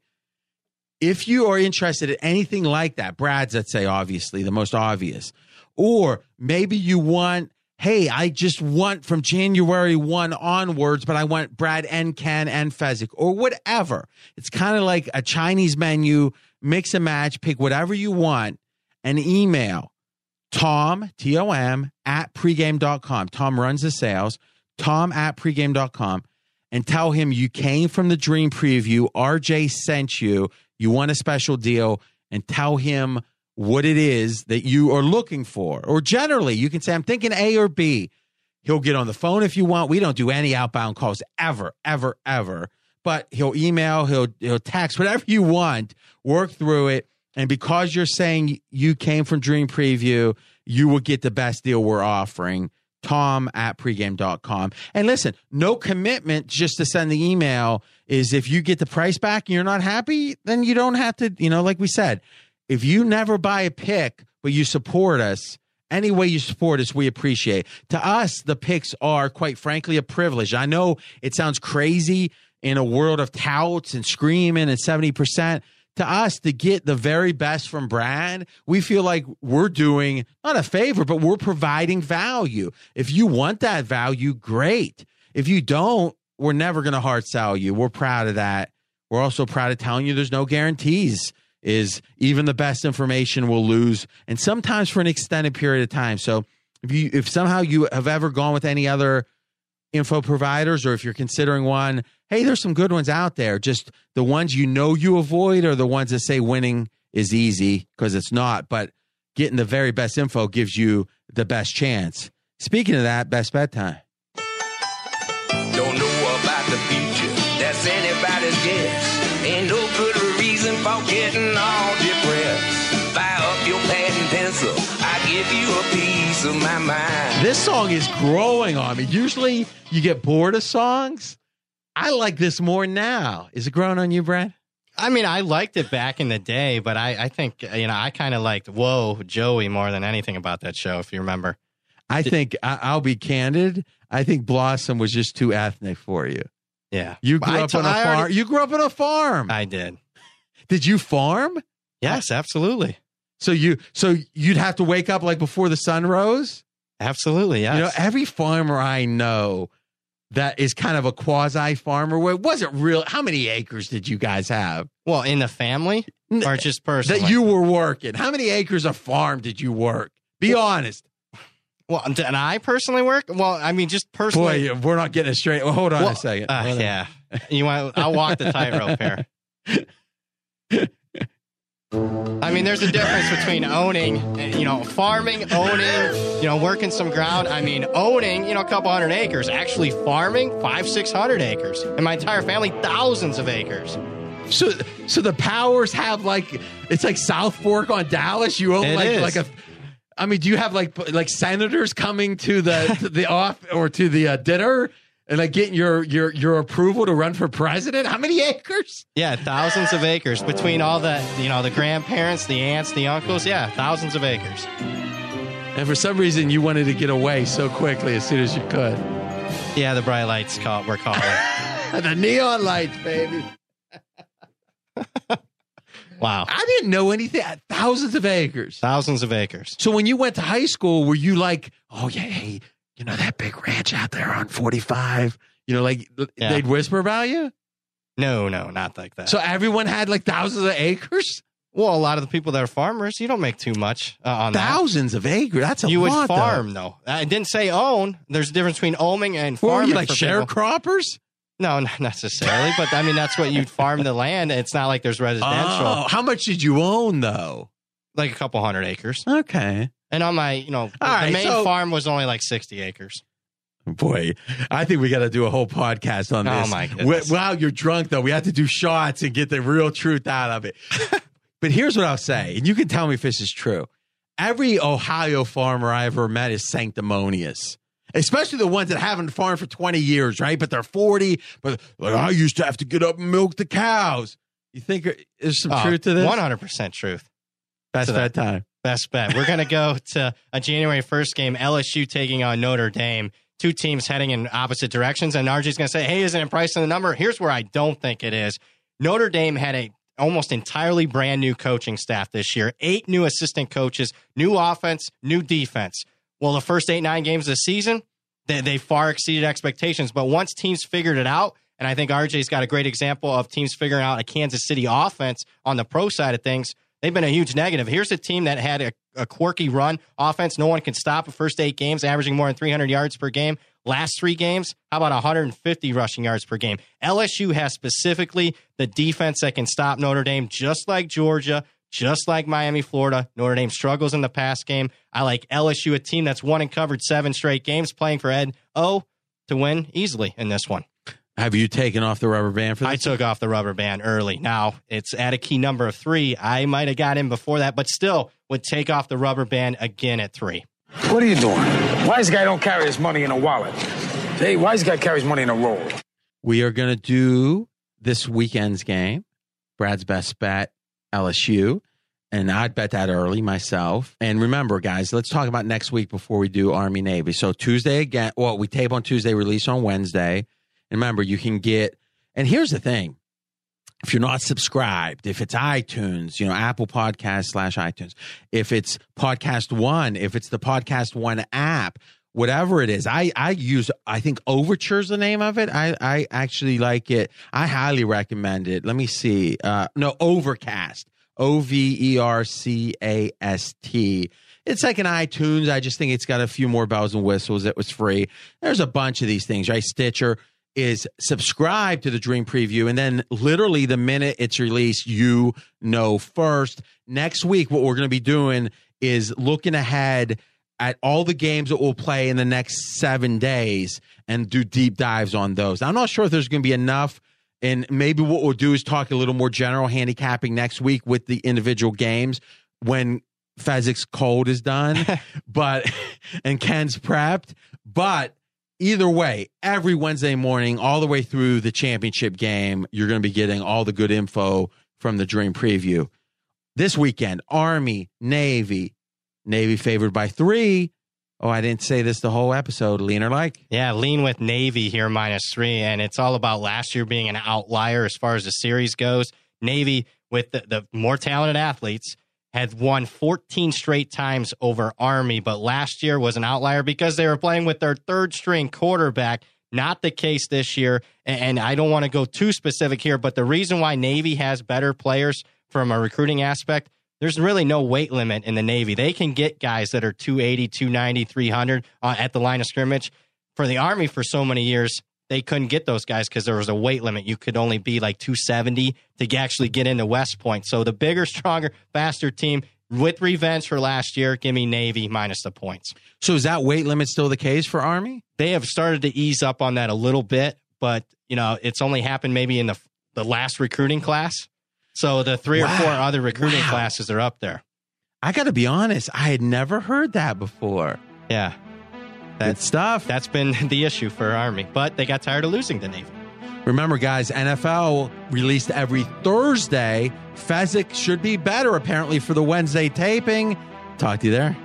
If you are interested in anything like that, Brad's, let's say, obviously, the most obvious. Or maybe you want, hey, I just want from January 1 onwards, but I want Brad and Ken and Fezzik or whatever. It's kind of like a Chinese menu, mix and match, pick whatever you want, and email Tom, T-O-M, at pregame.com. Tom runs the sales. Tom at pregame.com. And tell him you came from the Dream Preview. RJ sent you. You want a special deal, and tell him what it is that you are looking for. Or generally, you can say, I'm thinking A or B. He'll get on the phone if you want. We don't do any outbound calls ever, ever, ever. But he'll email, he'll text, whatever you want. Work through it. And because you're saying you came from Dream Preview, you will get the best deal we're offering. Tom at pregame.com. And listen, no commitment just to send the email. Is if you get the price back and you're not happy, then you don't have to, like we said, if you never buy a pick, but you support us, any way you support us, we appreciate. To us, the picks are, quite frankly, a privilege. I know it sounds crazy in a world of touts and screaming and 70%. To us, to get the very best from Brad, we feel like we're doing not a favor, but we're providing value. If you want that value, great. If you don't, we're never going to hard sell you. We're proud of that. We're also proud of telling you there's no guarantees. Is even the best information will lose, and sometimes for an extended period of time. So if somehow you have ever gone with any other info providers, or if you're considering one, hey, there's some good ones out there. Just the ones you avoid are the ones that say winning is easy, because it's not. But getting the very best info gives you the best chance. Speaking of that, best bet time. Don't know about the future. That's anybody's guess. Ain't no good reason for getting all depressed. Fire up your pad and pencil. I give you a piece of my mind. This song is growing on me. Usually you get bored of songs. I like this more now. Is it growing on you, Brad? I mean, I liked it back in the day, but I think, I kind of liked Whoa, Joey more than anything about that show, if you remember. I think, I'll be candid, I think Blossom was just too ethnic for you. Yeah. You grew up on a farm. You grew up on a farm. I did. Did you farm? Yes, absolutely. So you'd have to wake up like before the sun rose? Absolutely, yes. Every farmer I know that is kind of a quasi farmer, where it wasn't real. How many acres did you guys have? Well, in the family or just personally? That you were working. How many acres of farm did you work? Be honest. Well, and I personally work? Well, I mean, just personally. Boy, we're not getting it straight. Well, hold on a second. Yeah. I'll walk the tightrope here. I mean, there's a difference between owning, farming, owning, working some ground. I mean, owning, a couple hundred acres, actually farming 500-600 acres. And my entire family, thousands of acres. So the Powers have it's like South Fork on Dallas. You own do you have like senators coming to the off or to the dinner and getting your approval to run for president? How many acres? Yeah, thousands of acres between all the grandparents, the aunts, the uncles. Yeah, thousands of acres. And for some reason, you wanted to get away so quickly as soon as you could. Yeah, the bright lights were calling. The neon lights, baby. Wow. I didn't know anything. Thousands of acres. Thousands of acres. So when you went to high school, were you like, oh, yeah, hey, that big ranch out there on 45? They'd whisper about you? No, not like that. So everyone had thousands of acres? Well, a lot of the people that are farmers, you don't make too much on thousands that. of acres. That's a lot. You would farm, though. I didn't say own. There's a difference between owning and farming. Were you sharecroppers? No, not necessarily. But I mean, that's what you'd farm the land. It's not like there's residential. Oh, how much did you own, though? Like a couple hundred acres. Okay. And on my, the main farm was only 60 acres. Boy, I think we got to do a whole podcast on this. Oh, my goodness. Wow, you're drunk, though. We have to do shots and get the real truth out of it. But here's what I'll say, and you can tell me if this is true. Every Ohio farmer I ever met is sanctimonious, especially the ones that haven't farmed for 20 years, right? But they're 40, but I used to have to get up and milk the cows. You think there's some truth to this? 100% truth. Best bet time. Best bet. We're going to go to a January 1st game, LSU taking on Notre Dame. Two teams heading in opposite directions. And RJ's going to say, hey, isn't it priced in the number? Here's where I don't think it is. Notre Dame had a almost entirely brand new coaching staff this year. 8 new assistant coaches, new offense, new defense. Well, the first 8-9 games of the season, they far exceeded expectations. But once teams figured it out, and I think RJ's got a great example of teams figuring out a Kansas City offense on the pro side of things, they've been a huge negative. Here's a team that had a quirky run offense. No one can stop the first 8 games, averaging more than 300 yards per game. Last 3 games, how about 150 rushing yards per game? LSU has specifically the defense that can stop Notre Dame, just like Georgia, just like Miami, Florida. Notre Dame struggles in the pass game. I like LSU, a team that's won and covered 7 straight games, playing for Ed O to win easily in this one. Have you taken off the rubber band for this? I took off the rubber band early. Now, it's at a key number of 3. I might have got in before that, but still would take off the rubber band again at 3. What are you doing? Wise guy don't carry his money in a wallet. Hey, wise guy carries money in a roll. We are going to do this weekend's game. Brad's best bet, LSU. And I'd bet that early myself. And remember, guys, let's talk about next week before we do Army Navy. So Tuesday again. Well, we tape on Tuesday, release on Wednesday. And remember, you can get, and here's the thing. If you're not subscribed, if it's iTunes, Apple Podcasts /iTunes, if it's Podcast One, if it's the Podcast One app, whatever it is, I use, I think Overture's the name of it. I actually like it. I highly recommend it. Let me see. Overcast. Overcast. It's like an iTunes. I just think it's got a few more bells and whistles. It was free. There's a bunch of these things, right? Stitcher is subscribe to the Dream Preview, and then literally the minute it's released, you know first. Next week, what we're going to be doing is looking ahead at all the games that we'll play in the next 7 days and do deep dives on those. I'm not sure if there's going to be enough, and maybe what we'll do is talk a little more general handicapping next week with the individual games when Fezzik's cold is done, and Ken's prepped. But either way, every Wednesday morning, all the way through the championship game, you're going to be getting all the good info from the Dream Preview. This weekend, Army, Navy favored by 3. Oh, I didn't say this the whole episode. Lean or like? Yeah, lean with Navy here, -3. And it's all about last year being an outlier as far as the series goes. Navy, with the more talented athletes, had won 14 straight times over Army, but last year was an outlier because they were playing with their 3rd-string quarterback. Not the case this year, and I don't want to go too specific here, but the reason why Navy has better players from a recruiting aspect, there's really no weight limit in the Navy. They can get guys that are 280, 290, 300 at the line of scrimmage. For the Army, for so many years, they couldn't get those guys because there was a weight limit. You could only be like 270 to actually get into West Point. So the bigger, stronger, faster team with revenge for last year, give me Navy minus the points. So is that weight limit still the case for Army? They have started to ease up on that a little bit, but it's only happened maybe in the last recruiting class. So the 3 or 4 other recruiting classes are up there. I got to be honest, I had never heard that before. Yeah. Good stuff. That's been the issue for Army, but they got tired of losing to Navy. Remember, guys, NFL released every Thursday. Fezzik should be better, apparently, for the Wednesday taping. Talk to you there.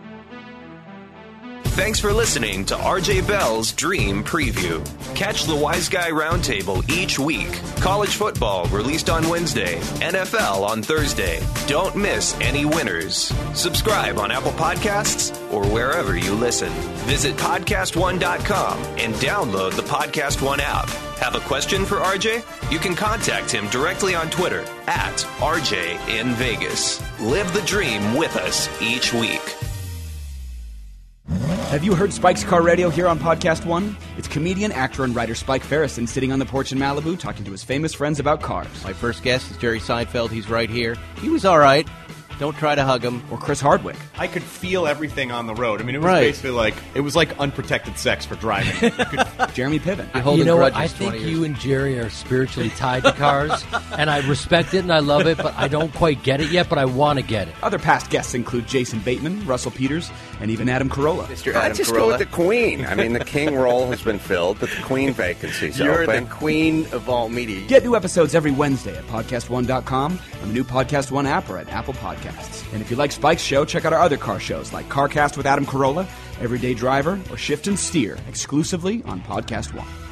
Thanks for listening to RJ Bell's Dream Preview. Catch the Wise Guy Roundtable each week. College football released on Wednesday, NFL on Thursday. Don't miss any winners. Subscribe on Apple Podcasts or wherever you listen. Visit podcastone.com and download the Podcast One app. Have a question for RJ? You can contact him directly on Twitter at RJ in Vegas. Live the dream with us each week. Have you heard Spike's Car Radio here on Podcast One? It's comedian, actor, and writer Spike Ferrison sitting on the porch in Malibu talking to his famous friends about cars. My first guest is Jerry Seinfeld. He's right here. He was all right. Don't try to hug him. Or Chris Hardwick. I could feel everything on the road. I mean, it was basically like unprotected sex for driving. Jeremy Piven. You know what? I think you and Jerry are spiritually tied to cars, and I respect it and I love it, but I don't quite get it yet, but I want to get it. Other past guests include Jason Bateman, Russell Peters, and even Adam Carolla. Mr. Adam Carolla. Go with the Queen. I mean, the King role has been filled, but the Queen vacancy's You're open. the Queen of all media. Get new episodes every Wednesday at podcastone.com, on the new Podcast One app, or at Apple Podcasts. And if you like Spike's show, check out our other car shows like CarCast with Adam Carolla, Everyday Driver, or Shift and Steer, exclusively on Podcast One.